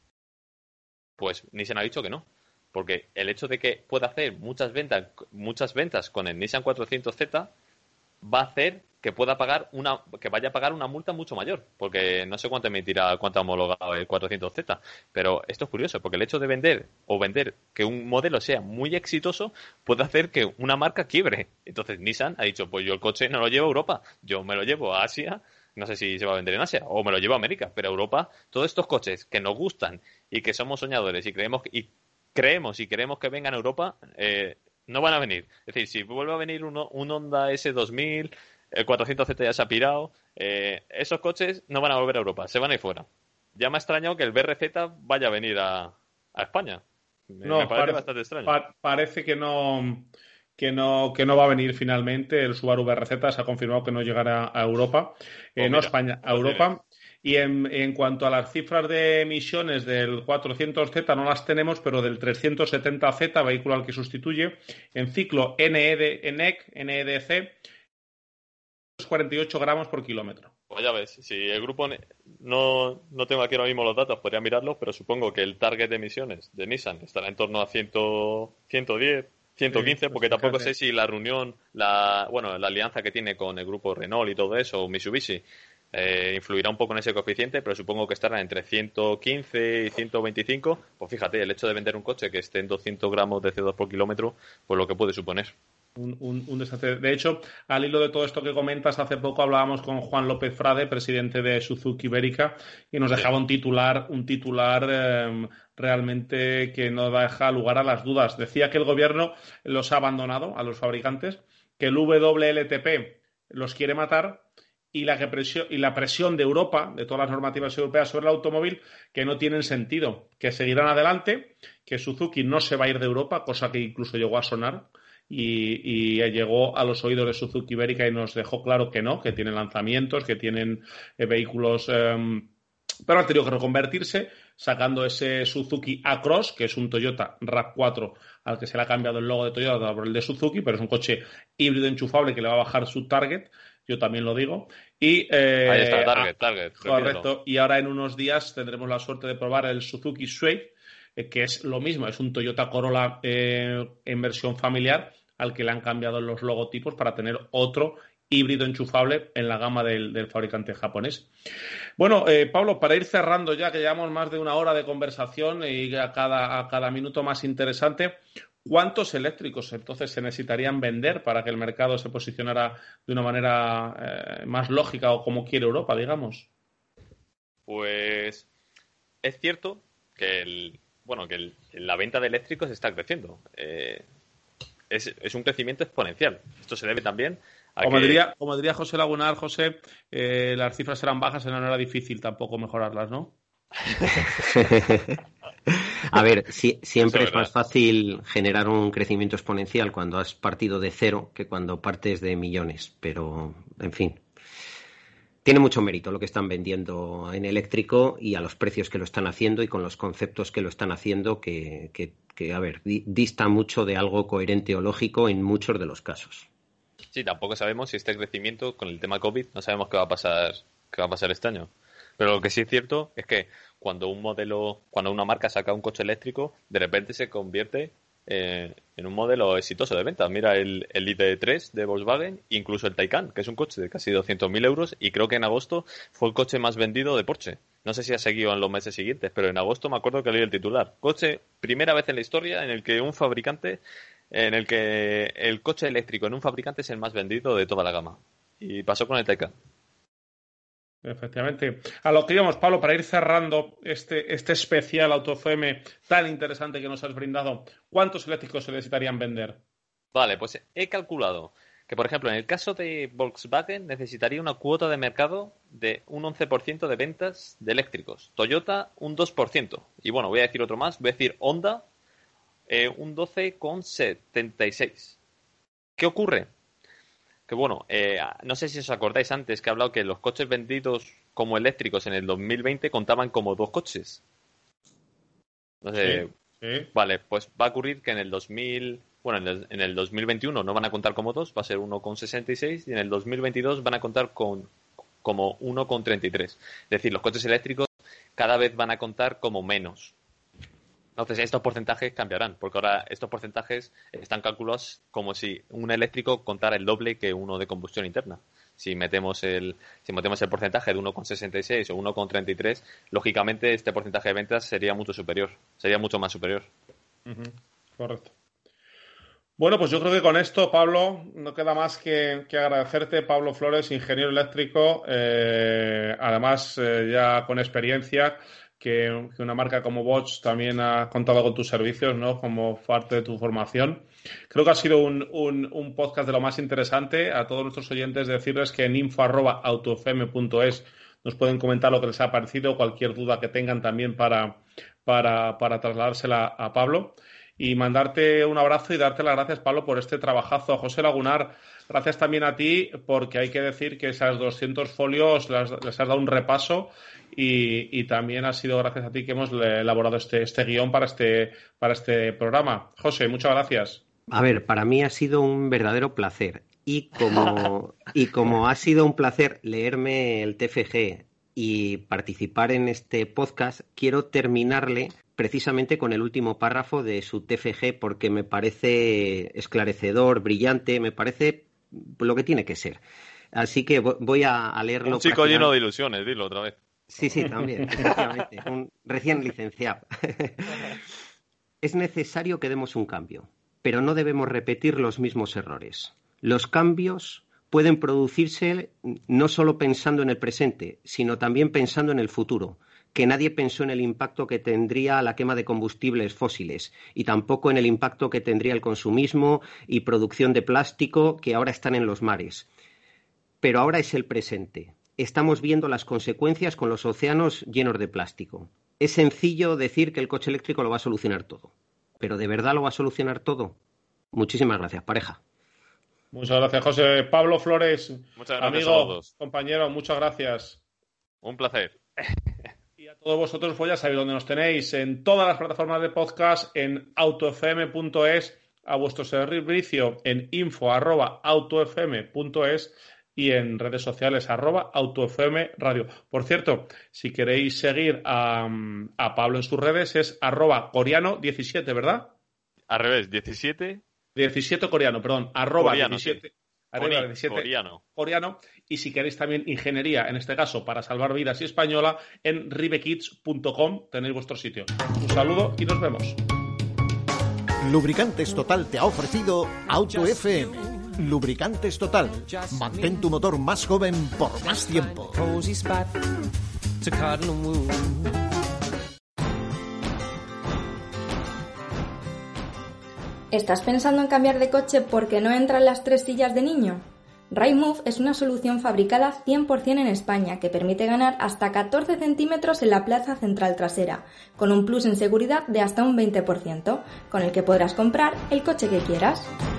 Pues Nissan ha dicho que no, porque el hecho de que pueda hacer muchas ventas con el Nissan 400Z va a hacer que vaya a pagar una multa mucho mayor, porque no sé cuánto ha homologado el 400Z, pero esto es curioso, porque el hecho de vender que un modelo sea muy exitoso puede hacer que una marca quiebre. Entonces Nissan ha dicho, pues yo el coche no lo llevo a Europa, yo me lo llevo a Asia. No sé si se va a vender en Asia o me lo llevo a América, pero Europa, todos estos coches que nos gustan y que somos soñadores y queremos que vengan a Europa, no van a venir. Es decir, si vuelve a venir un Honda S2000, el 400Z ya se ha pirado, esos coches no van a volver a Europa, se van a ir fuera. Ya me ha extrañado que el BRZ vaya a venir a España. Me parece bastante extraño. Parece que no va a venir finalmente. El Subaru BRZ se ha confirmado que no llegará a Europa, no a España, a Europa. Y en cuanto a las cifras de emisiones del 400Z no las tenemos, pero del 370Z, vehículo al que sustituye, en ciclo NEDC, 48 gramos por kilómetro. Pues ya ves, si el grupo no tengo aquí ahora mismo los datos, podría mirarlos, pero supongo que el target de emisiones de Nissan estará en torno a 110, 115, porque tampoco sé si la reunión, la alianza que tiene con el grupo Renault y todo eso, o Mitsubishi, influirá un poco en ese coeficiente, pero supongo que estará entre 115 y 125. Pues fíjate, el hecho de vender un coche que esté en 200 gramos de CO2 por kilómetro, pues lo que puede suponer. Un desastre. De hecho, al hilo de todo esto que comentas, hace poco hablábamos con Juan López Frade, presidente de Suzuki Ibérica, y nos dejaba un titular realmente que no deja lugar a las dudas. Decía que el gobierno los ha abandonado a los fabricantes, que el WLTP los quiere matar y la presión de Europa, de todas las normativas europeas sobre el automóvil, que no tienen sentido, que seguirán adelante, que Suzuki no se va a ir de Europa, cosa que incluso llegó a sonar. Y llegó a los oídos de Suzuki Ibérica y nos dejó claro que no, que tienen lanzamientos, que tienen vehículos, pero han tenido que reconvertirse sacando ese Suzuki A-Cross, que es un Toyota RAV4 al que se le ha cambiado el logo de Toyota por el de Suzuki, pero es un coche híbrido enchufable que le va a bajar su target, yo también lo digo. Y, ahí está, target. Correcto, y ahora en unos días tendremos la suerte de probar el Suzuki Swift, que es lo mismo, es un Toyota Corolla en versión familiar al que le han cambiado los logotipos para tener otro híbrido enchufable en la gama del fabricante japonés. Bueno, Pablo, para ir cerrando ya, que llevamos más de una hora de conversación y a cada minuto más interesante, ¿cuántos eléctricos entonces se necesitarían vender para que el mercado se posicionara de una manera más lógica o como quiere Europa, digamos? Pues es cierto que bueno, que la venta de eléctricos está creciendo. Es un crecimiento exponencial. Esto se debe también a como diría José Lagunar, José, las cifras eran bajas, no era difícil tampoco mejorarlas, ¿no? A ver, siempre es más fácil generar un crecimiento exponencial cuando has partido de cero que cuando partes de millones, pero, en fin, tiene mucho mérito lo que están vendiendo en eléctrico y a los precios que lo están haciendo y con los conceptos que lo están haciendo que a ver, dista mucho de algo coherente o lógico en muchos de los casos. Sí, tampoco sabemos si este crecimiento con el tema COVID, no sabemos qué va a pasar este año. Pero lo que sí es cierto es que cuando una marca saca un coche eléctrico, de repente se convierte en un modelo exitoso de ventas. Mira el ID3 de Volkswagen, incluso el Taycan, que es un coche de casi 200.000 euros, y creo que en agosto fue el coche más vendido de Porsche. No sé si ha seguido en los meses siguientes, pero en agosto me acuerdo que leí el titular. Coche, primera vez en la historia en el que el coche eléctrico en un fabricante es el más vendido de toda la gama. Y pasó con el Taycan. Efectivamente. A lo que íbamos, Pablo, para ir cerrando este especial Auto FM tan interesante que nos has brindado, ¿cuántos eléctricos se necesitarían vender? Vale, pues he calculado que, por ejemplo, en el caso de Volkswagen necesitaría una cuota de mercado de un 11% de ventas de eléctricos. Toyota, un 2%. Y bueno, voy a decir otro más. Voy a decir Honda, un 12,76%. ¿Qué ocurre? Que bueno, no sé si os acordáis antes que he hablado que los coches vendidos como eléctricos en el 2020 contaban como 2 coches. No sé. Sí. Vale, pues va a ocurrir que en el 2021 no van a contar como 2, va a ser 1,66, y en el 2022 van a contar como 1,33. Es decir, los coches eléctricos cada vez van a contar como menos. Entonces estos porcentajes cambiarán, porque ahora estos porcentajes están calculados como si un eléctrico contara el doble que uno de combustión interna. Si metemos el porcentaje de 1,66 o 1,33, lógicamente este porcentaje de ventas sería mucho más superior. Correcto. Bueno, pues yo creo que con esto, Pablo, no queda más que agradecerte, Pablo Flores, ingeniero eléctrico, además ya con experiencia, que una marca como Bosch también ha contado con tus servicios, ¿no? Como parte de tu formación. Creo que ha sido un podcast de lo más interesante. A todos nuestros oyentes decirles que en info@autofm.es nos pueden comentar lo que les ha parecido, cualquier duda que tengan también para trasladársela a Pablo. Y mandarte un abrazo y darte las gracias, Pablo, por este trabajazo. A José Lagunar, gracias también a ti, porque hay que decir que esas 200 folios les has dado un repaso y también ha sido gracias a ti que hemos elaborado este guión para este programa. José, muchas gracias. A ver, para mí ha sido un verdadero placer. Y como ha sido un placer leerme el TFG y participar en este podcast, quiero terminarle precisamente con el último párrafo de su TFG porque me parece esclarecedor, brillante, me parece lo que tiene que ser. Así que voy a leerlo. Un chico lleno de ilusiones, dilo otra vez. Sí, también, efectivamente, un recién licenciado. Es necesario que demos un cambio, pero no debemos repetir los mismos errores. Los cambios pueden producirse no solo pensando en el presente, sino también pensando en el futuro, que nadie pensó en el impacto que tendría la quema de combustibles fósiles y tampoco en el impacto que tendría el consumismo y producción de plástico que ahora están en los mares. Pero ahora es el presente. Estamos viendo las consecuencias con los océanos llenos de plástico. Es sencillo decir que el coche eléctrico lo va a solucionar todo. ¿Pero de verdad lo va a solucionar todo? Muchísimas gracias, pareja. Muchas gracias, José. Pablo Flores, muchas gracias, amigo, compañero, muchas gracias. Un placer. Y a todos vosotros, pues ya sabéis dónde nos tenéis, en todas las plataformas de podcast, en autofm.es, a vuestro servicio en info@autofm.es y en redes sociales @autofmradio. Por cierto, si queréis seguir a Pablo en sus redes es @coreano17, ¿verdad? Al revés, 17 coreano, perdón, coreano, 17. Sí. 17 coreano. Y si queréis también ingeniería, en este caso para salvar vidas y española, en ribekids.com tenéis vuestro sitio. Un saludo y nos vemos. Lubricantes Total te ha ofrecido Auto FM. Lubricantes Total. Mantén tu motor más joven por más tiempo. ¿Estás pensando en cambiar de coche porque no entran las 3 sillas de niño? Rightmove es una solución fabricada 100% en España que permite ganar hasta 14 centímetros en la plaza central trasera, con un plus en seguridad de hasta un 20%, con el que podrás comprar el coche que quieras.